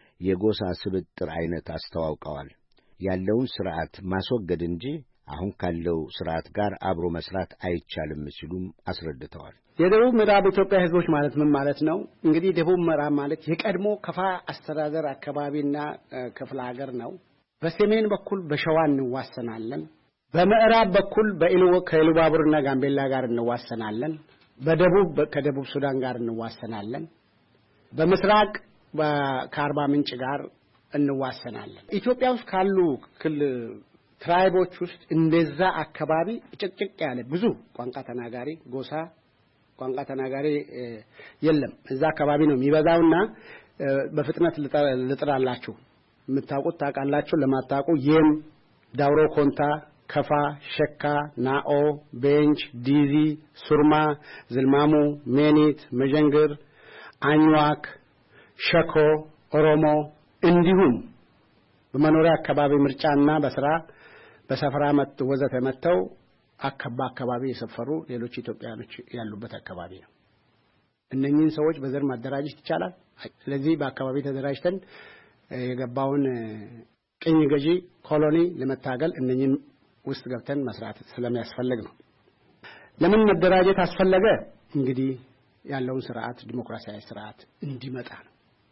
Speaker 4: የጎሳ ስብጥር አይነት አስተዋውቀዋል ያለውን ስርዓት ማስወገድ እንጂ አሁን ካለው ስርዓት ጋር አብሮ መስራት አይቻልም ሲሉም አስረድተዋል
Speaker 8: የደቡብ ምዕራብ ኢትዮጵያ ህዝቦች ማለት ምን ማለት ነው እንግዲህ ደቡብ ምዕራብ ማለት የቀድሞ ከፋ አስተዳደር አካባቢና ክፍለ ሀገር ነው በሰሜን በኩል በሸዋ እንዋሰናለን በምዕራብ በኩል ከኢሉባቡርና ጋምቤላ ጋር እንዋሰናለን። በደቡብ ከደቡብ ሱዳን ጋር እንዋሰናለን። በምስራቅ ከአርባ ምንጭ ጋር እንዋሰናለን። ኢትዮጵያ ውስጥ ካሉ ትራይቦች ውስጥ እንደዛ አካባቢ ጭቅጭቅ ያለ ብዙ ቋንቋ ተናጋሪ ጎሳ ቋንቋ ተናጋሪ የለም። እዛ አካባቢ ነው የሚበዛውና በፍጥነት ልጥራላችሁ የምታውቁት ታውቃላችሁ፣ ለማታውቁ የም፣ ዳውሮ፣ ኮንታ፣ ከፋ፣ ሸካ፣ ናኦ፣ ቤንች፣ ዲዚ፣ ሱርማ፣ ዝልማሙ፣ ሜኒት፣ መጀንግር፣ አኝዋክ፣ ሸኮ፣ ኦሮሞ እንዲሁም በመኖሪያ አካባቢ ምርጫና በስራ በሰፈራ መጥ ወዘተ መተው አከባ አካባቢ የሰፈሩ ሌሎች ኢትዮጵያኖች ያሉበት አካባቢ ነው። እነኚህን ሰዎች በዘር ማደራጀት ይቻላል። ስለዚህ በአካባቢ ተደራጅተን የገባውን ቅኝ ገዢ ኮሎኒ ለመታገል እነኚህን ውስጥ ገብተን መስራት ስለሚያስፈልግ ነው። ለምን መደራጀት አስፈለገ? እንግዲህ ያለውን ስርዓት ዲሞክራሲያዊ ስርዓት እንዲመጣ ነው።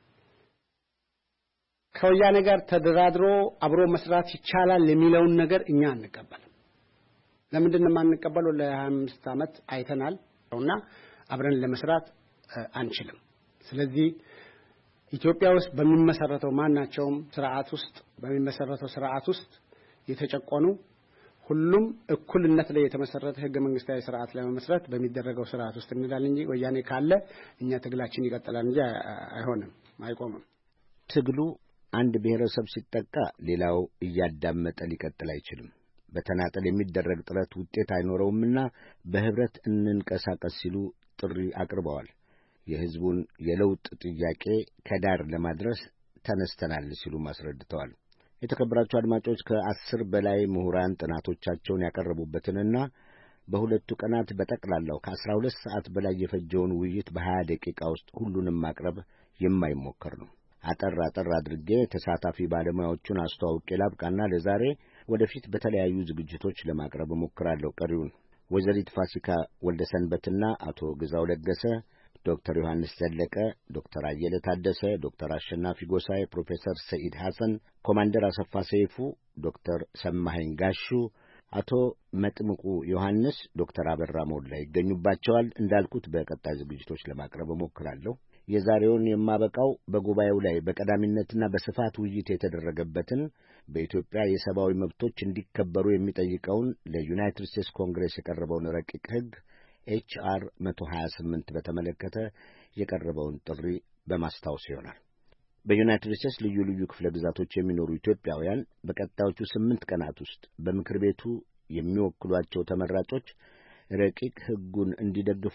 Speaker 8: ከወያኔ ጋር ተደራድሮ አብሮ መስራት ይቻላል የሚለውን ነገር እኛ አንቀበልም። ለምንድን ነው የማንቀበለው? ለሃያ አምስት ዓመት አይተናልና አብረን ለመስራት አንችልም። ስለዚህ ኢትዮጵያ ውስጥ በሚመሰረተው ማናቸውም ስርዓት ውስጥ በሚመሰረተው ስርዓት ውስጥ የተጨቆኑ ሁሉም እኩልነት ላይ የተመሰረተ ህገ መንግስታዊ ስርዓት ለመመስረት በሚደረገው ስርዓት ውስጥ እንዳለን እንጂ ወያኔ ካለ እኛ ትግላችን ይቀጥላል እንጂ አይሆንም፣ አይቆምም።
Speaker 4: ትግሉ አንድ ብሔረሰብ ሲጠቃ ሌላው እያዳመጠ ሊቀጥል አይችልም። በተናጠል የሚደረግ ጥረት ውጤት አይኖረውምና በህብረት እንንቀሳቀስ ሲሉ ጥሪ አቅርበዋል። የህዝቡን የለውጥ ጥያቄ ከዳር ለማድረስ ተነስተናል ሲሉ አስረድተዋል። የተከበራችሁ አድማጮች ከአስር በላይ ምሁራን ጥናቶቻቸውን ያቀረቡበትንና በሁለቱ ቀናት በጠቅላላው ከአስራ ሁለት ሰዓት በላይ የፈጀውን ውይይት በሀያ ደቂቃ ውስጥ ሁሉንም ማቅረብ የማይሞከር ነው። አጠር አጠር አድርጌ ተሳታፊ ባለሙያዎቹን አስተዋውቄ ላብቃና ለዛሬ ወደፊት በተለያዩ ዝግጅቶች ለማቅረብ እሞክራለሁ። ቀሪውን ወይዘሪት ፋሲካ ወልደሰንበትና አቶ ግዛው ለገሰ፣ ዶክተር ዮሐንስ ዘለቀ፣ ዶክተር አየለ ታደሰ፣ ዶክተር አሸናፊ ጎሳይ፣ ፕሮፌሰር ሰኢድ ሐሰን፣ ኮማንደር አሰፋ ሰይፉ፣ ዶክተር ሰማኸኝ ጋሹ፣ አቶ መጥምቁ ዮሐንስ፣ ዶክተር አበራ ሞላ ይገኙባቸዋል። እንዳልኩት በቀጣይ ዝግጅቶች ለማቅረብ እሞክራለሁ። የዛሬውን የማበቃው በጉባኤው ላይ በቀዳሚነትና በስፋት ውይይት የተደረገበትን በኢትዮጵያ የሰብአዊ መብቶች እንዲከበሩ የሚጠይቀውን ለዩናይትድ ስቴትስ ኮንግሬስ የቀረበውን ረቂቅ ሕግ ኤች አር መቶ ሀያ ስምንት በተመለከተ የቀረበውን ጥሪ በማስታወስ ይሆናል። በዩናይትድ ስቴትስ ልዩ ልዩ ክፍለ ግዛቶች የሚኖሩ ኢትዮጵያውያን በቀጣዮቹ ስምንት ቀናት ውስጥ በምክር ቤቱ የሚወክሏቸው ተመራጮች ረቂቅ ሕጉን እንዲደግፉ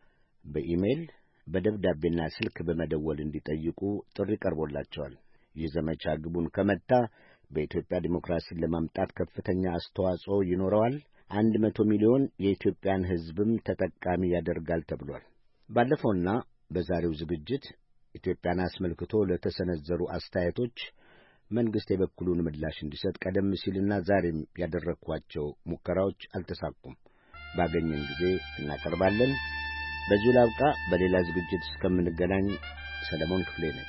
Speaker 4: በኢሜይል በደብዳቤና ስልክ በመደወል እንዲጠይቁ ጥሪ ቀርቦላቸዋል። ይህ ዘመቻ ግቡን ከመታ በኢትዮጵያ ዲሞክራሲን ለማምጣት ከፍተኛ አስተዋጽኦ ይኖረዋል። አንድ መቶ ሚሊዮን የኢትዮጵያን ሕዝብም ተጠቃሚ ያደርጋል ተብሏል። ባለፈውና በዛሬው ዝግጅት ኢትዮጵያን አስመልክቶ ለተሰነዘሩ አስተያየቶች መንግሥት የበኩሉን ምላሽ እንዲሰጥ ቀደም ሲልና ዛሬም ያደረግኳቸው ሙከራዎች አልተሳኩም። ባገኘን ጊዜ እናቀርባለን። በዚሁ ላብቃ። በሌላ ዝግጅት እስከምንገናኝ ሰለሞን ክፍሌ ነኝ።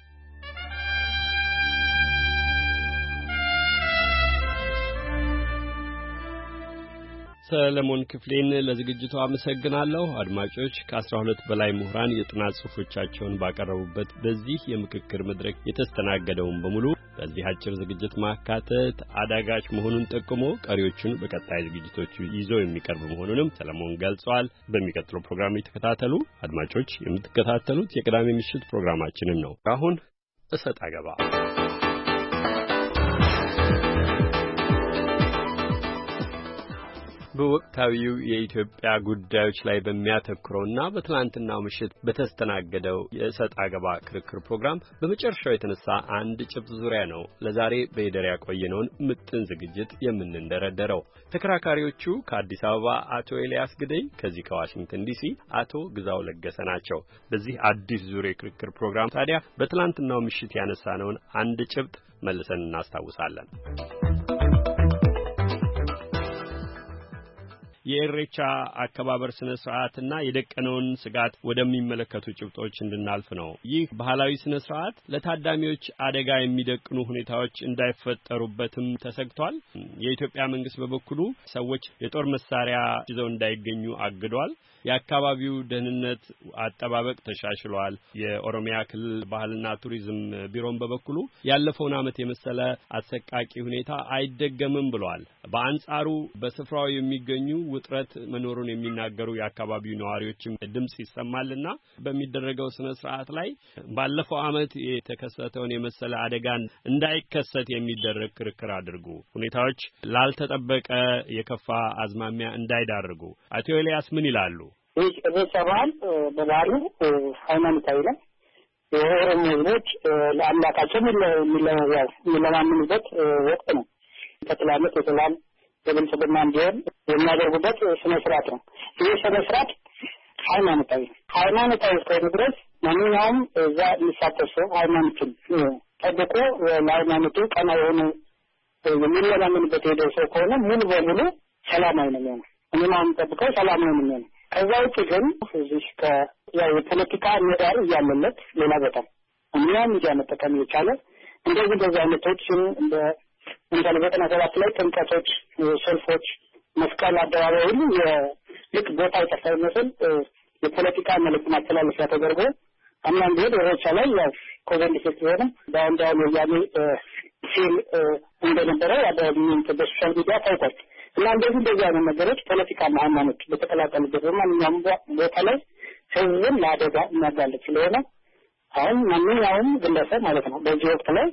Speaker 1: ሰለሞን ክፍሌን ለዝግጅቱ አመሰግናለሁ። አድማጮች ከአስራ ሁለት በላይ ምሁራን የጥናት ጽሑፎቻቸውን ባቀረቡበት በዚህ የምክክር መድረክ የተስተናገደውን በሙሉ በዚህ አጭር ዝግጅት ማካተት አዳጋች መሆኑን ጠቁሞ ቀሪዎቹን በቀጣይ ዝግጅቶቹ ይዞ የሚቀርብ መሆኑንም ሰለሞን ገልጿል። በሚቀጥለው ፕሮግራም ይተከታተሉ። አድማጮች የምትከታተሉት የቅዳሜ ምሽት ፕሮግራማችንን ነው። አሁን እሰጥ አገባ በወቅታዊው የኢትዮጵያ ጉዳዮች ላይ በሚያተኩረውና በትናንትናው ምሽት በተስተናገደው የእሰጥ አገባ ክርክር ፕሮግራም በመጨረሻው የተነሳ አንድ ጭብጥ ዙሪያ ነው ለዛሬ በይደር ያቆየነውን ምጥን ዝግጅት የምንንደረደረው። ተከራካሪዎቹ ከአዲስ አበባ አቶ ኤልያስ ግደይ፣ ከዚህ ከዋሽንግተን ዲሲ አቶ ግዛው ለገሰ ናቸው። በዚህ አዲስ ዙሪያ ክርክር ፕሮግራም ታዲያ በትናንትናው ምሽት ያነሳነውን አንድ ጭብጥ መልሰን እናስታውሳለን። የኢሬቻ አከባበር ስነ ስርዓትና የደቀነውን ስጋት ወደሚመለከቱ ጭብጦች እንድናልፍ ነው። ይህ ባህላዊ ስነ ስርዓት ለታዳሚዎች አደጋ የሚደቅኑ ሁኔታዎች እንዳይፈጠሩበትም ተሰግቷል። የኢትዮጵያ መንግስት በበኩሉ ሰዎች የጦር መሳሪያ ይዘው እንዳይገኙ አግዷል። የአካባቢው ደህንነት አጠባበቅ ተሻሽሏል። የኦሮሚያ ክልል ባህልና ቱሪዝም ቢሮን በበኩሉ ያለፈውን ዓመት የመሰለ አሰቃቂ ሁኔታ አይደገምም ብሏል። በአንጻሩ በስፍራው የሚገኙ ውጥረት መኖሩን የሚናገሩ የአካባቢው ነዋሪዎችም ድምጽ ይሰማልና በሚደረገው ስነ ስርዓት ላይ ባለፈው ዓመት የተከሰተውን የመሰለ አደጋን እንዳይከሰት የሚደረግ ክርክር አድርጉ፣ ሁኔታዎች ላልተጠበቀ የከፋ አዝማሚያ እንዳይዳርጉ። አቶ ኤልያስ ምን ይላሉ?
Speaker 9: ይህ በሰባል በባሉ ሃይማኖታዊ ነው። የኦሮሞ ህዝቦች ለአምላካቸው የሚለማመኑበት ወቅት ነው። ተጥላለት የተላል የብልጽግና እንዲሆን የሚያደርጉበት ስነ ስርዓት ነው። ይህ ስነ ስርዓት ሃይማኖታዊ ሃይማኖታዊ እስከሆነ ድረስ ማንኛውም እዛ የሚሳተፍ ሰው ሃይማኖቱን ጠብቆ ለሃይማኖቱ ቀና የሆነ የሚለማመንበት ሄደው ሰው ከሆነ ሙሉ በሙሉ ሰላማዊ ነው የሚሆነው። እኛም ጠብቀው ሰላማዊ ነው የሚሆነው። ከዛ ውጭ ግን እዚህ ከያው የፖለቲካ ምህዳር እያለለት ሌላ ቦታ እኛ ሚዲያ መጠቀም የቻለ እንደዚህ እንደዚህ አይነቶችን እንደ እንደ ዘጠና ሰባት ላይ ጥምቀቶች፣ ሰልፎች፣ መስቀል አደባባይ ሁሉ የልክ ቦታ ይጠፋል መስል የፖለቲካ መልዕክት ማስተላለፊያ ተደርጎ አምናን ቢሆን ኢሬቻ ላይ ያው ኮቨንት ሲሆን ባንዳው ያኔ ሲል እንደነበረ ያደረጉት በሶሻል ሚዲያ ታይቷል። እና እንደዚህ እንደዚህ አይነት ነገሮች ፖለቲካ ሃይማኖት በተቀላቀሉበት ማንኛውም ቦታ ላይ ህዝብን ለአደጋ የሚያጋልጥ ስለሆነ አሁን ማንኛውም ግለሰብ ማለት ነው በዚህ ወቅት ላይ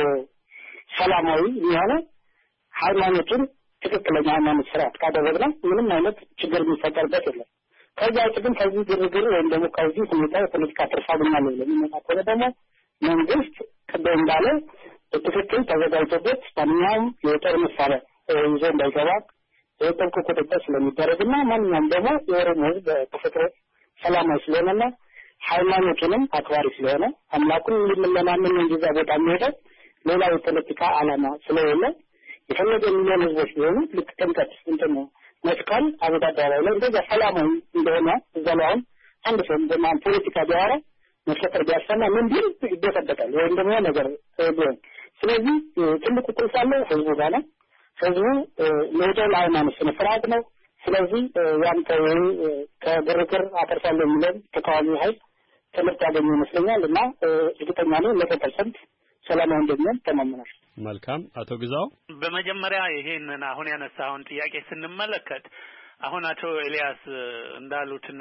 Speaker 9: ሰላማዊ የሆነ ሃይማኖቱን ትክክለኛ ሃይማኖት ስርዓት ካደረግን ምንም አይነት ችግር የሚፈጠርበት የለም። ከዛ ውጭ ግን ከዚህ ግርግር ወይም ደግሞ ከዚህ ሁኔታ የፖለቲካ ትርፍ አገኛለሁ የሚመጣ ከሆነ ደግሞ መንግስት ቅድም እንዳለ በትክክል ተዘጋጅቶበት ማንኛውም የጦር መሳሪያ ይዞ እንዳይገባ የጥብቅ ቁጥጥር ስለሚደረግና ማንኛውም ደግሞ የኦሮሞ ህዝብ በተፈጥሮ ሰላማዊ ስለሆነና ሃይማኖቱንም አክባሪ ስለሆነ አምላኩን የሚለማመን እንዲዛ ቦታ የሚሄደው ሌላ የፖለቲካ ዓላማ ስለሆነ የፈለገ ሚሊዮን ህዝቦች ቢሆኑ ልክ ጥምቀት እንትን መስቀል አበዳዳራው ላይ እንደዛ ሰላማዊ እንደሆነ እዛ ላይ አንድ ሰው እንደማን ፖለቲካ ቢያወራ መፈጠር ቢያሰማ ምን ቢል ይደፈጠጣል ወይም ደግሞ ነገር ቢሆን ስለዚህ ትልቁ ቁልፍ ያለው ህዝቡ ጋር ነው። ህዝቡ ለወደል ሃይማኖት ስነ ስርዓት ነው። ስለዚህ ያንተ ከግርግር አተርፋለሁ የሚለው ተቃዋሚ ኃይል ትምህርት ያገኘ ይመስለኛል እና እርግጠኛ ነኝ መቶ ፐርሰንት ሰላማዊ እንደሚሆን ተማምናለሁ።
Speaker 1: መልካም አቶ ግዛው፣
Speaker 10: በመጀመሪያ ይሄንን አሁን ያነሳውን ጥያቄ ስንመለከት አሁን አቶ ኤልያስ እንዳሉትና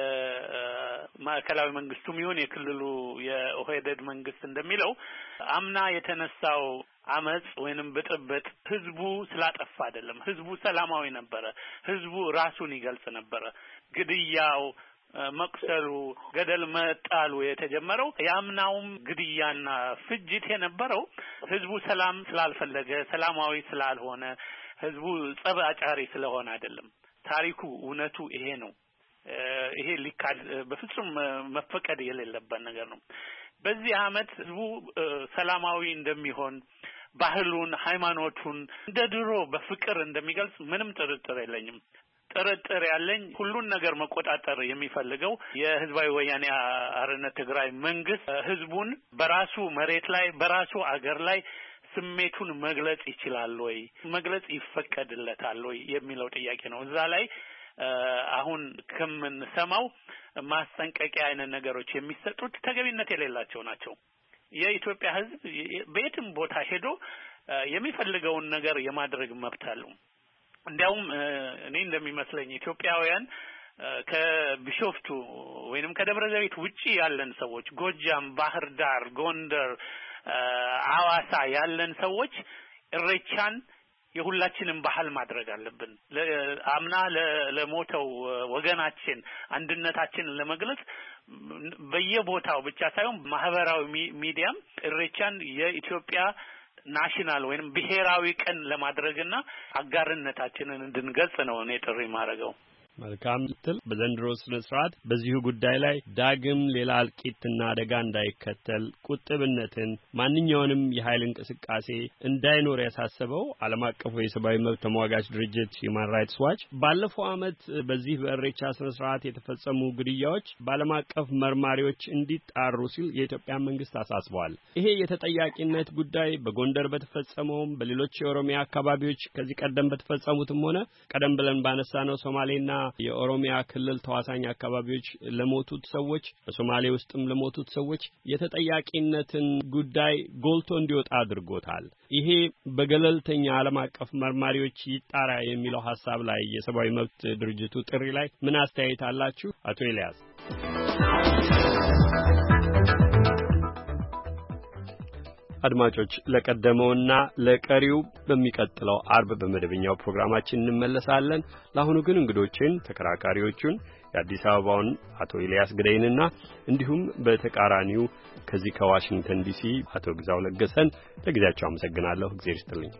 Speaker 10: የማዕከላዊ መንግስቱም ይሁን የክልሉ የኦህዴድ መንግስት እንደሚለው አምና የተነሳው አመጽ ወይንም ብጥብጥ ህዝቡ ስላጠፋ አይደለም። ህዝቡ ሰላማዊ ነበረ። ህዝቡ ራሱን ይገልጽ ነበረ። ግድያው፣ መቅሰሉ፣ ገደል መጣሉ የተጀመረው ያምናውም ግድያና ፍጅት የነበረው ህዝቡ ሰላም ስላልፈለገ ሰላማዊ ስላልሆነ ህዝቡ ጸብ አጫሪ ስለሆነ አይደለም። ታሪኩ እውነቱ ይሄ ነው። ይሄ ሊካድ በፍጹም መፈቀድ የሌለበት ነገር ነው። በዚህ አመት ህዝቡ ሰላማዊ እንደሚሆን ባህሉን፣ ሃይማኖቱን እንደ ድሮ በፍቅር እንደሚገልጽ ምንም ጥርጥር የለኝም። ጥርጥር ያለኝ ሁሉን ነገር መቆጣጠር የሚፈልገው የህዝባዊ ወያኔ አርነት ትግራይ መንግስት ህዝቡን በራሱ መሬት ላይ በራሱ አገር ላይ ስሜቱን መግለጽ ይችላል ወይ መግለጽ ይፈቀድለታል ወይ የሚለው ጥያቄ ነው። እዛ ላይ አሁን ከምንሰማው ማስጠንቀቂያ አይነት ነገሮች የሚሰጡት ተገቢነት የሌላቸው ናቸው። የኢትዮጵያ ህዝብ በየትም ቦታ ሄዶ የሚፈልገውን ነገር የማድረግ መብት አለው። እንዲያውም እኔ እንደሚመስለኝ ኢትዮጵያውያን ከቢሾፍቱ ወይንም ከደብረ ዘይት ውጪ ያለን ሰዎች ጎጃም፣ ባህር ዳር፣ ጎንደር፣ አዋሳ ያለን ሰዎች ኢሬቻን የሁላችንም ባህል ማድረግ አለብን። አምና ለሞተው ወገናችን አንድነታችንን ለመግለጽ በየቦታው ብቻ ሳይሆን ማህበራዊ ሚዲያም ኢሬቻን የኢትዮጵያ ናሽናል ወይንም ብሔራዊ ቀን ለማድረግና አጋርነታችንን እንድንገልጽ ነው እኔ ጥሪ ማድረገው።
Speaker 1: መልካም ትል በዘንድሮ ስነ ስርዓት በዚሁ ጉዳይ ላይ ዳግም ሌላ እልቂትና አደጋ እንዳይከተል ቁጥብነትን ማንኛውንም የኃይል እንቅስቃሴ እንዳይኖር ያሳሰበው ዓለም አቀፉ የሰብአዊ መብት ተሟጋች ድርጅት ሂውማን ራይትስ ዋች ባለፈው ዓመት በዚህ በእሬቻ ስነ ስርዓት የተፈጸሙ ግድያዎች በዓለም አቀፍ መርማሪዎች እንዲጣሩ ሲል የኢትዮጵያ መንግስት አሳስቧል። ይሄ የተጠያቂነት ጉዳይ በጎንደር በተፈጸመውም በሌሎች የኦሮሚያ አካባቢዎች ከዚህ ቀደም በተፈጸሙትም ሆነ ቀደም ብለን ባነሳነው ሶማሌና የኦሮሚያ ክልል ተዋሳኝ አካባቢዎች ለሞቱት ሰዎች በሶማሌ ውስጥም ለሞቱት ሰዎች የተጠያቂነትን ጉዳይ ጎልቶ እንዲወጣ አድርጎታል። ይሄ በገለልተኛ ዓለም አቀፍ መርማሪዎች ይጣራ የሚለው ሐሳብ ላይ የሰብአዊ መብት ድርጅቱ ጥሪ ላይ ምን አስተያየት አላችሁ? አቶ ኤልያስ። አድማጮች ለቀደመውና ለቀሪው በሚቀጥለው አርብ በመደበኛው ፕሮግራማችን እንመለሳለን። ለአሁኑ ግን እንግዶችን ተከራካሪዎቹን የአዲስ አበባውን አቶ ኤልያስ ግደይንና እንዲሁም በተቃራኒው ከዚህ ከዋሽንግተን ዲሲ አቶ ግዛው ለገሰን ለጊዜያቸው አመሰግናለሁ። እግዚአብሔር ይስጥልኝ።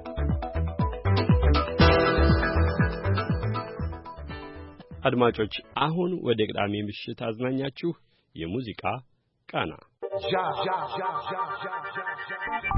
Speaker 1: አድማጮች አሁን ወደ ቅዳሜ ምሽት አዝናኛችሁ የሙዚቃ ቃና Ja, ja, ja, ja, ja, ja, ja.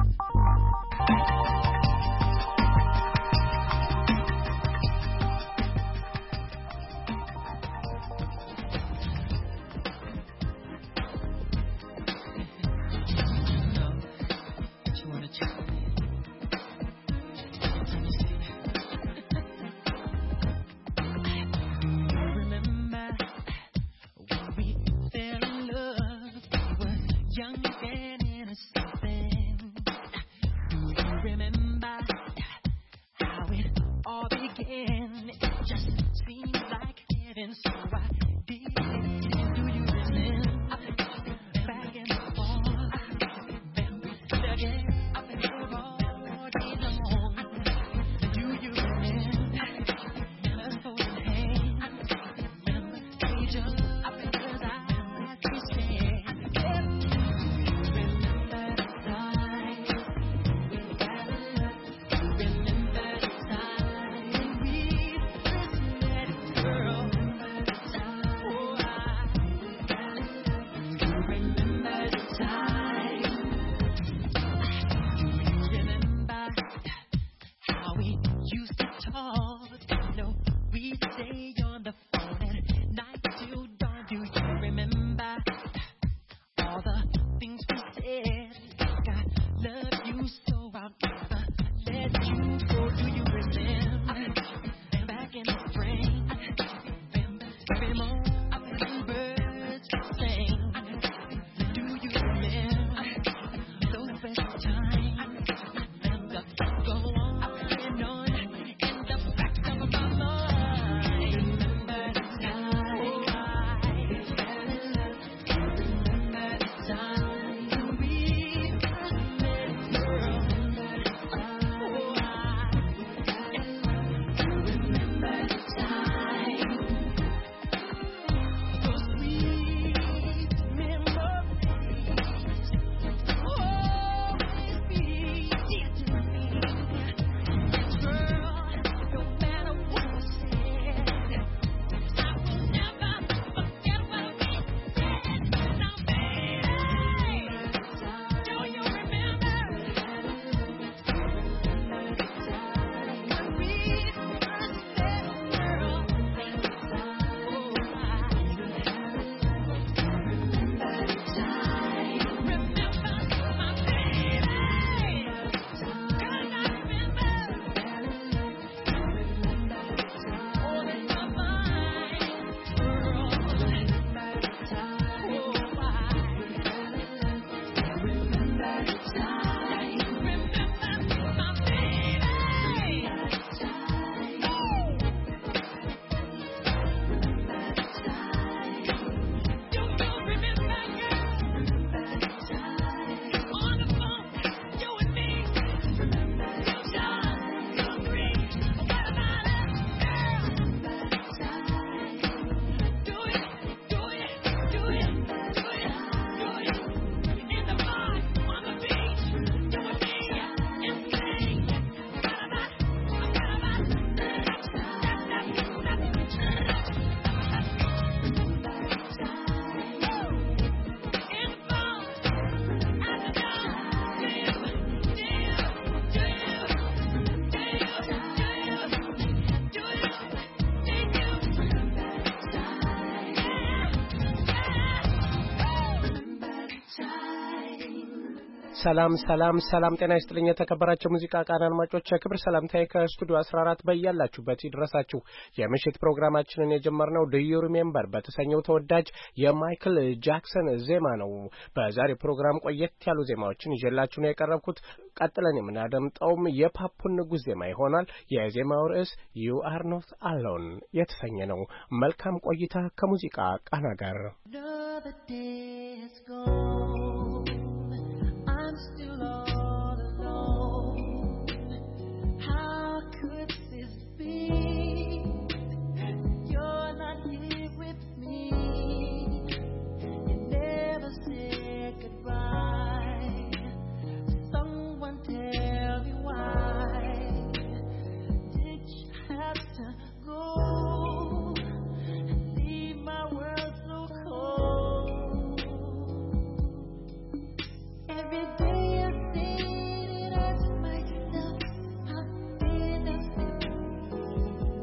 Speaker 11: Used to talk, no, we'd stay on the phone at night till dawn. ሰላም ሰላም ሰላም ጤና ይስጥልኝ የተከበራችሁ ሙዚቃ ቃና አድማጮች ክብር ሰላምታዬ ከስቱዲዮ አስራ አራት በያላችሁበት ይድረሳችሁ። የምሽት ፕሮግራማችንን የጀመርነው Do You Remember በተሰኘው ተወዳጅ የማይክል ጃክሰን ዜማ ነው። በዛሬው ፕሮግራም ቆየት ያሉ ዜማዎችን ይዤላችሁ ነው የቀረብኩት። ቀጥለን የምናደምጠውም የፓፑን ንጉስ ዜማ ይሆናል። የዜማው ርዕስ You Are Not Alone የተሰኘ ነው። መልካም ቆይታ ከሙዚቃ ቃና ጋር።
Speaker 12: I'm still all alone. How could this be? You're not here with me. You never said goodbye. Someone tell me why did you have to go and leave my world so cold? Every day I say it as myself, how did I feel?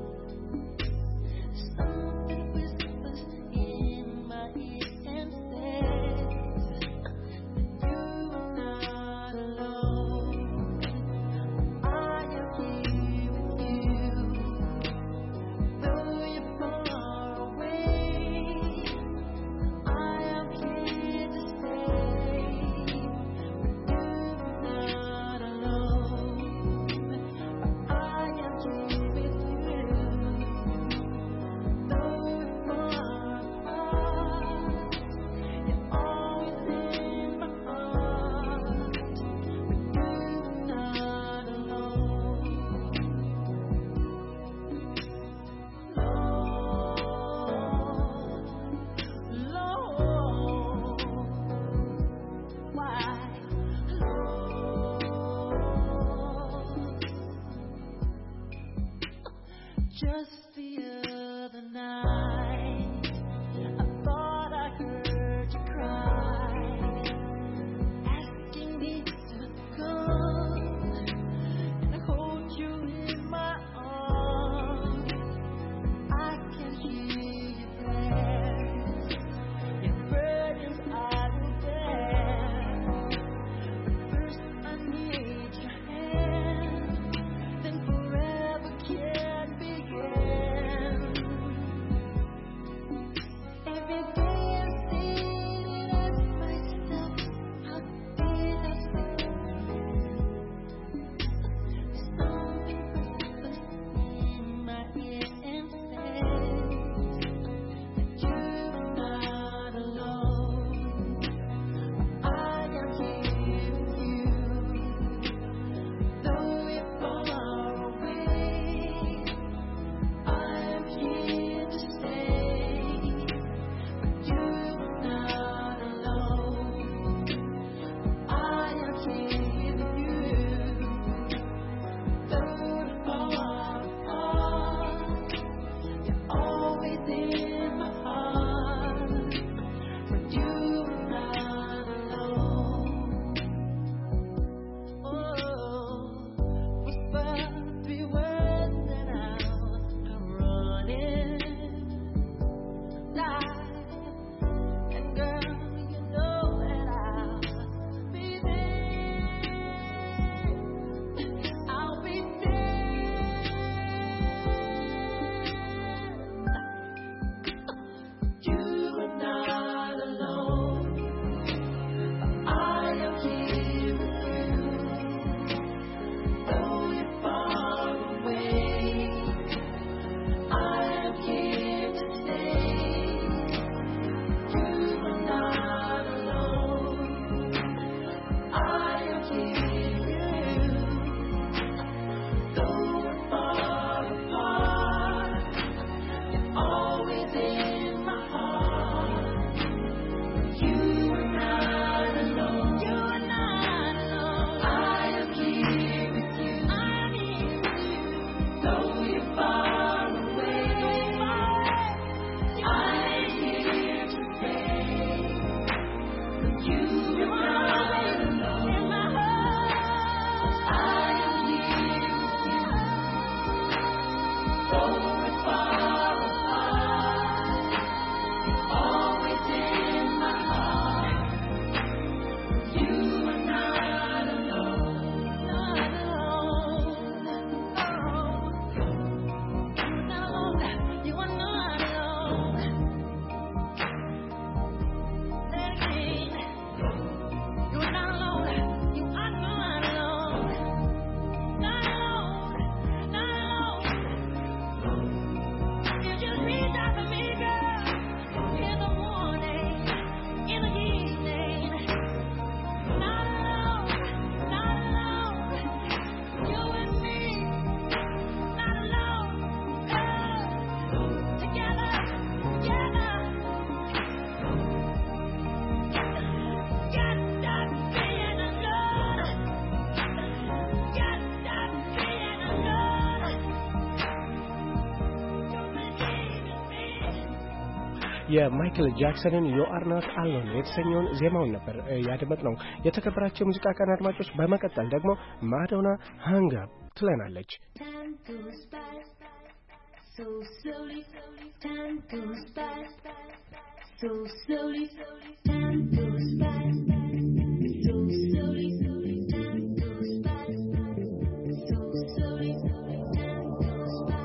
Speaker 12: Something whispers in my ear and says you're not alone. I am here with you, though you're far away. I am here to stay. Not alone. I am here with you. Though we're far apart, you're always in my heart. You're not alone. Lord, Lord, why? Just the other night, I thought I heard you cry, asking me to come and hold you in my arms. I can hear your prayers, your burdens I will bear. First I need your hand, then forever can begin. Every day I say it as myself, how did I feel? Something whispers in my ear and says that you're not alone. I am here with you, though you're far away. I am here to stay, but
Speaker 11: የማይክል ጃክሰንን ዩ አር ኖት አሎን የተሰኘውን ዜማውን ነበር ያደመጥነው። የተከበራቸው የሙዚቃ ቀን አድማጮች፣ በመቀጠል ደግሞ ማዶና ሃንግ አፕ ትለናለች።
Speaker 12: So slowly, time goes by. So slowly, time goes by. So slowly, time goes by. So slowly, time goes by.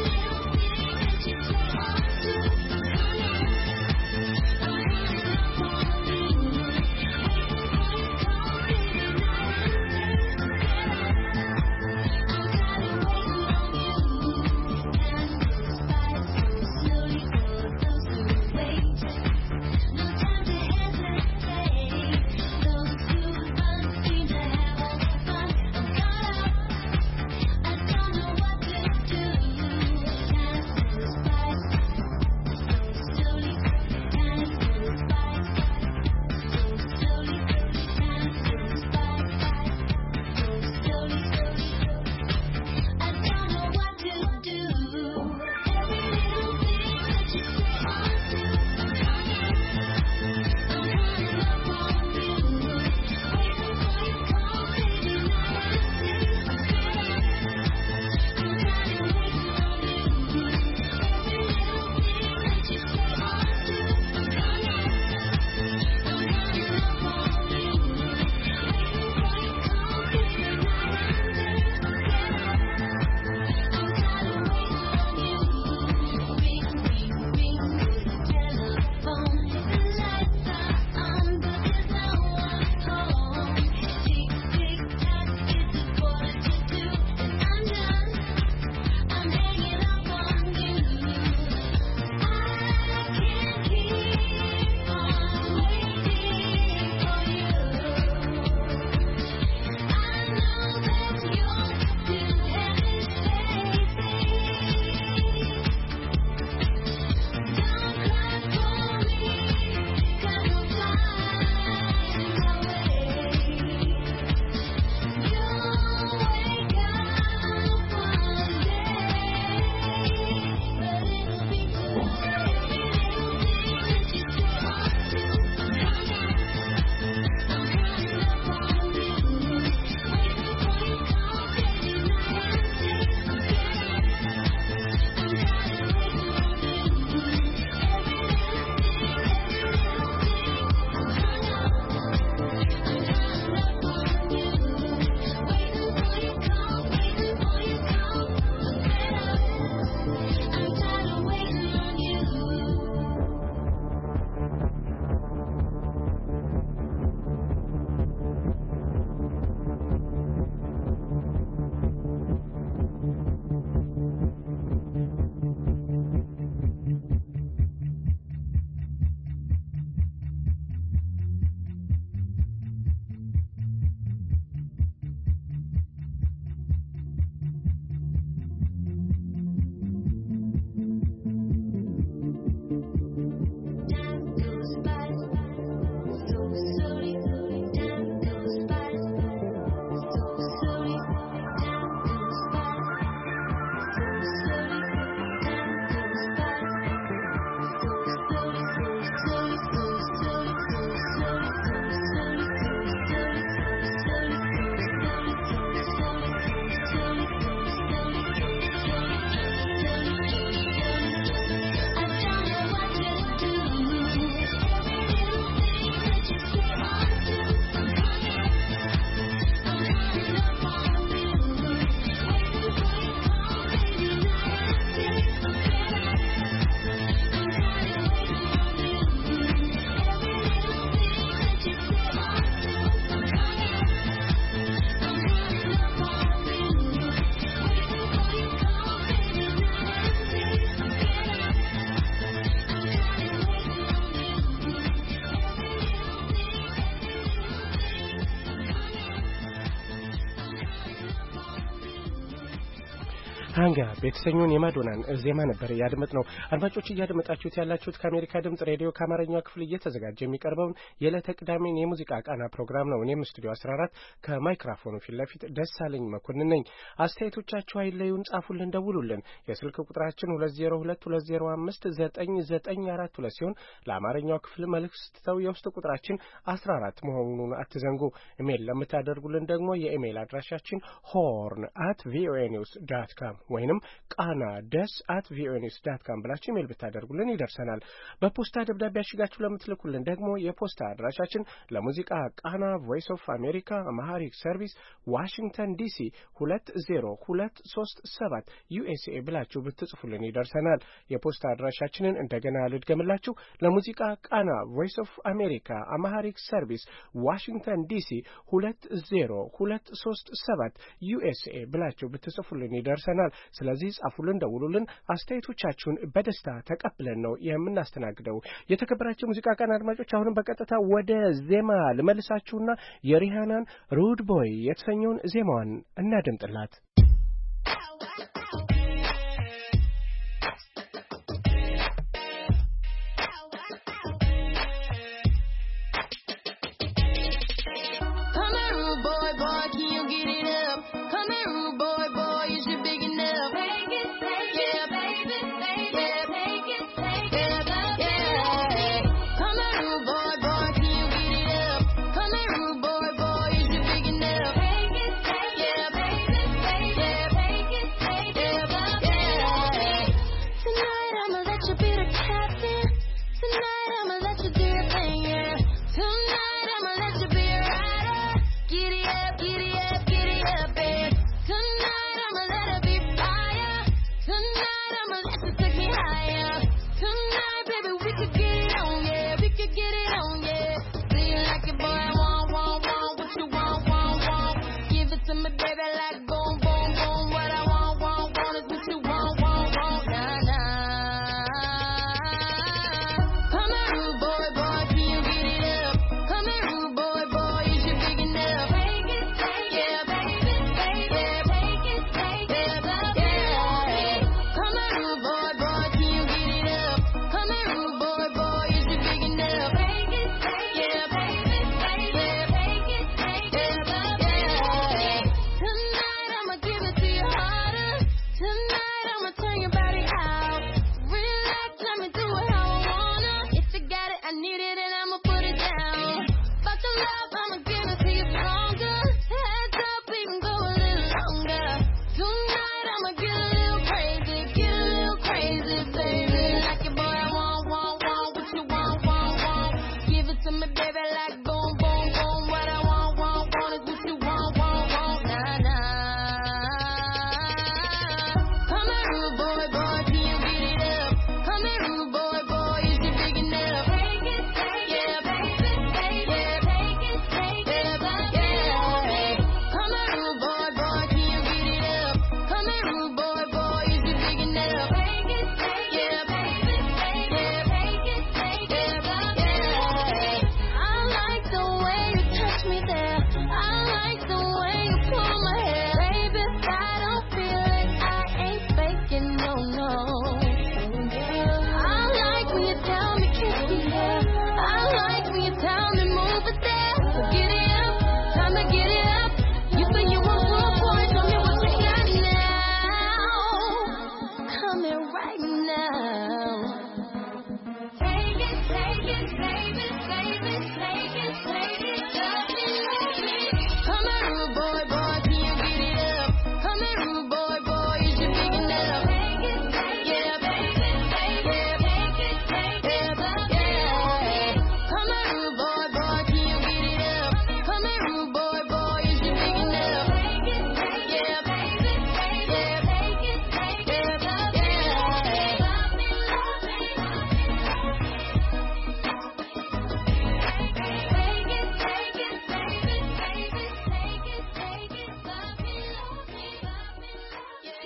Speaker 12: So
Speaker 11: ሃንጋ የተሰኘውን የማዶናን ዜማ ነበር ያድመጥነው። አድማጮች እያደመጣችሁት ያላችሁት ከአሜሪካ ድምጽ ሬዲዮ ከአማርኛው ክፍል እየተዘጋጀ የሚቀርበውን የዕለተ ቅዳሜን የሙዚቃ ቃና ፕሮግራም ነው። እኔም ስቱዲዮ አስራ አራት ከማይክሮፎኑ ፊት ለፊት ደሳለኝ መኮንን ነኝ። አስተያየቶቻችሁ አይለዩን፣ ጻፉልን፣ ደውሉልን። የስልክ ቁጥራችን ሁለት ዜሮ ሁለት ሁለት ዜሮ አምስት ዘጠኝ ዘጠኝ አራት ሁለት ሲሆን ለአማርኛው ክፍል መልእክት ተው የውስጥ ቁጥራችን አስራ አራት መሆኑን አትዘንጉ። ኢሜል ለምታደርጉልን ደግሞ የኢሜል አድራሻችን ሆርን አት ቪኦኤ ኒውስ ዶት ኮም ወይንም ቃና ደስ አት ቪኦኤ ኒውስ ዶት ኮም ብላችሁ ኢሜል ብታደርጉልን ይደርሰናል። በፖስታ ደብዳቤ አሽጋችሁ ለምትልኩልን ደግሞ የፖስታ አድራሻችን ለሙዚቃ ቃና ቮይስ ኦፍ አሜሪካ አማሃሪክ ሰርቪስ ዋሽንግተን ዲሲ ሁለት ዜሮ ሁለት ሶስት ሰባት ዩኤስኤ ብላችሁ ብትጽፉልን ይደርሰናል። የፖስታ አድራሻችንን እንደገና ልድገምላችሁ። ለሙዚቃ ቃና ቮይስ ኦፍ አሜሪካ አማሃሪክ ሰርቪስ ዋሽንግተን ዲሲ ሁለት ዜሮ ሁለት ሶስት ሰባት ዩኤስኤ ብላችሁ ብትጽፉልን ይደርሰናል። ስለዚህ ጻፉልን፣ ደውሉልን። አስተያየቶቻችሁን በደስታ ተቀብለን ነው የምናስተናግደው። የተከበራችሁ ሙዚቃ ቃና አድማጮች አሁንም በቀጥታ ወደ ዜማ ልመልሳችሁና የሪሃናን ሩድ ቦይ የተሰኘውን ዜማዋን እናደምጥላት።
Speaker 12: Take it,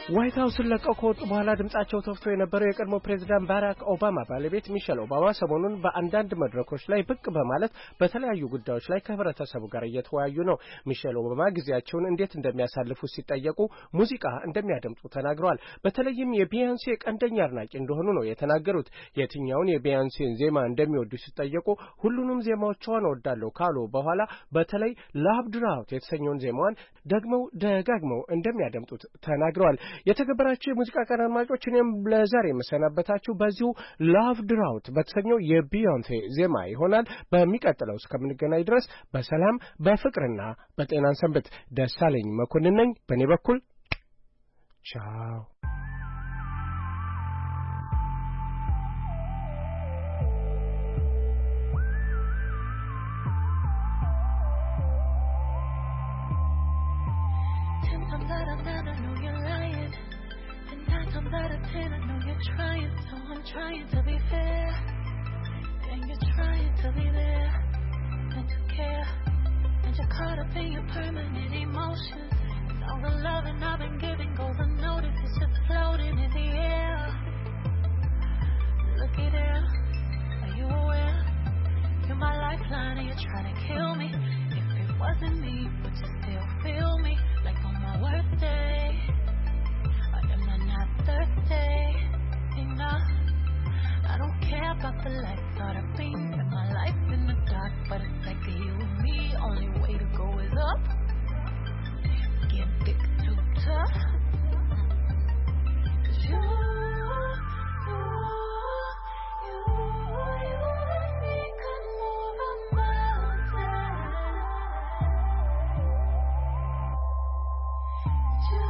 Speaker 11: ዋይት ሃውስን ለቀው ከወጡ በኋላ ድምጻቸው ተፍቶ የነበረው የቀድሞ ፕሬዝዳንት ባራክ ኦባማ ባለቤት ሚሼል ኦባማ ሰሞኑን በአንዳንድ መድረኮች ላይ ብቅ በማለት በተለያዩ ጉዳዮች ላይ ከህብረተሰቡ ጋር እየተወያዩ ነው። ሚሼል ኦባማ ጊዜያቸውን እንዴት እንደሚያሳልፉ ሲጠየቁ ሙዚቃ እንደሚያደምጡ ተናግረዋል። በተለይም የቢያንሴ ቀንደኛ አድናቂ እንደሆኑ ነው የተናገሩት። የትኛውን የቢያንሴን ዜማ እንደሚወዱ ሲጠየቁ ሁሉንም ዜማዎቿን እወዳለሁ ካሉ በኋላ በተለይ ላቭ ድራውት የተሰኘውን ዜማዋን ደግመው ደጋግመው እንደሚያደምጡት ተናግረዋል። የተከበራችሁ የሙዚቃ ቀን አድማጮች እኔም ለዛሬ የምሰናበታችሁ በዚሁ ላቭ ድራውት በተሰኘው የቢዮንሴ ዜማ ይሆናል። በሚቀጥለው እስከምንገናኝ ድረስ በሰላም በፍቅርና በጤና ሰንብት። ደሳለኝ መኮንን ነኝ። በእኔ በኩል ቻው።
Speaker 12: Out of ten, I know you're trying, so I'm trying to be fair. And you're trying to be there and to care. And you're caught up in your permanent emotions. And all the loving I've been giving goes unnoticed. It's just floating in the air. Looky there, are you aware? You're my lifeline and you're trying to kill me. If it wasn't me, would you still feel me? Like on my worst day? Not thirsty enough. I don't care about the lights or the beams in my life in the dark, but it's like you and me. Only way to go is up. Get big too tough. 'Cause you, you, you, you and me could move a mountain. You.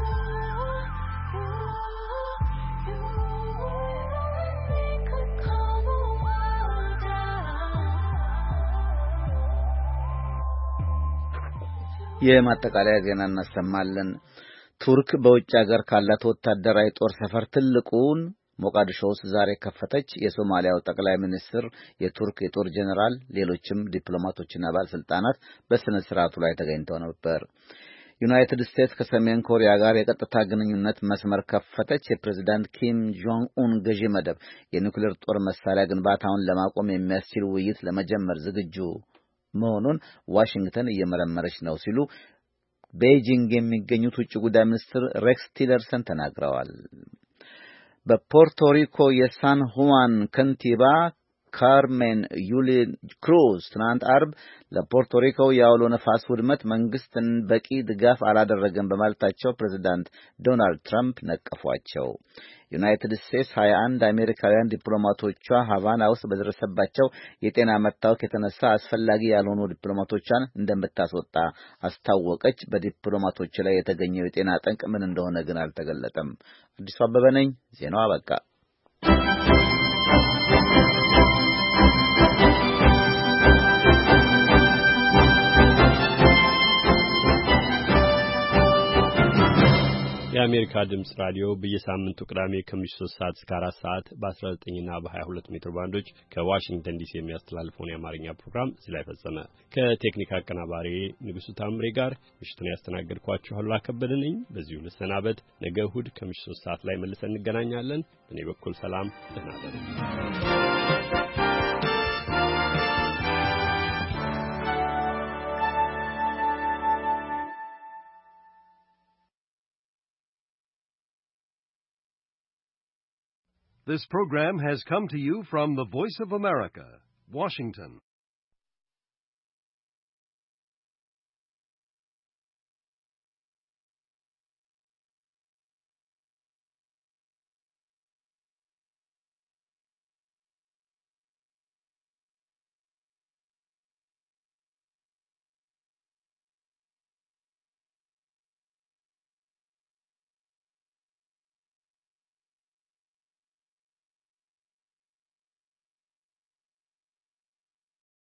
Speaker 3: የማጠቃለያ ዜና እናሰማለን። ቱርክ በውጭ ሀገር ካላት ወታደራዊ ጦር ሰፈር ትልቁን ሞቃዲሾ ውስጥ ዛሬ ከፈተች። የሶማሊያው ጠቅላይ ሚኒስትር፣ የቱርክ የጦር ጄኔራል፣ ሌሎችም ዲፕሎማቶችና ባለስልጣናት በስነ ስርዓቱ ላይ ተገኝተው ነበር። ዩናይትድ ስቴትስ ከሰሜን ኮሪያ ጋር የቀጥታ ግንኙነት መስመር ከፈተች። የፕሬዝዳንት ኪም ጆንግ ኡን ገዢ መደብ የኒውክሌር ጦር መሳሪያ ግንባታውን ለማቆም የሚያስችል ውይይት ለመጀመር ዝግጁ መሆኑን ዋሽንግተን እየመረመረች ነው ሲሉ ቤጂንግ የሚገኙት ውጭ ጉዳይ ሚኒስትር ሬክስ ቲለርሰን ተናግረዋል። በፖርቶሪኮ የሳን ሁዋን ከንቲባ ካርሜን ዩሊን ክሩዝ ትናንት አርብ ለፖርቶሪኮ የአውሎ ነፋስ ውድመት መንግስትን በቂ ድጋፍ አላደረገም በማለታቸው ፕሬዝዳንት ዶናልድ ትራምፕ ነቀፏቸው። ዩናይትድ ስቴትስ ሀያ አንድ አሜሪካውያን ዲፕሎማቶቿ ሃቫና ውስጥ በደረሰባቸው የጤና መታወክ የተነሳ አስፈላጊ ያልሆኑ ዲፕሎማቶቿን እንደምታስወጣ አስታወቀች። በዲፕሎማቶች ላይ የተገኘው የጤና ጠንቅ ምን እንደሆነ ግን አልተገለጠም። አዲሱ አበበ ነኝ። ዜናው አበቃ።
Speaker 1: የአሜሪካ ድምጽ ራዲዮ በየሳምንቱ ቅዳሜ ከምሽቱ ሶስት ሰዓት እስከ አራት ሰዓት በ19 እና በ22 ሜትር ባንዶች ከዋሽንግተን ዲሲ የሚያስተላልፈውን የአማርኛ ፕሮግራም እዚህ ላይ ፈጸመ። ከቴክኒክ አቀናባሪ ንጉሱ ታምሬ ጋር ምሽቱን ያስተናገድኳችሁ አሉላ ከበደ ነኝ። በዚሁ ልሰናበት። ነገ እሁድ ከምሽቱ ሶስት ሰዓት ላይ መልሰን እንገናኛለን። በእኔ በኩል ሰላም፣ ደህና እደሩ።
Speaker 13: This program has come to you from the Voice of America, Washington.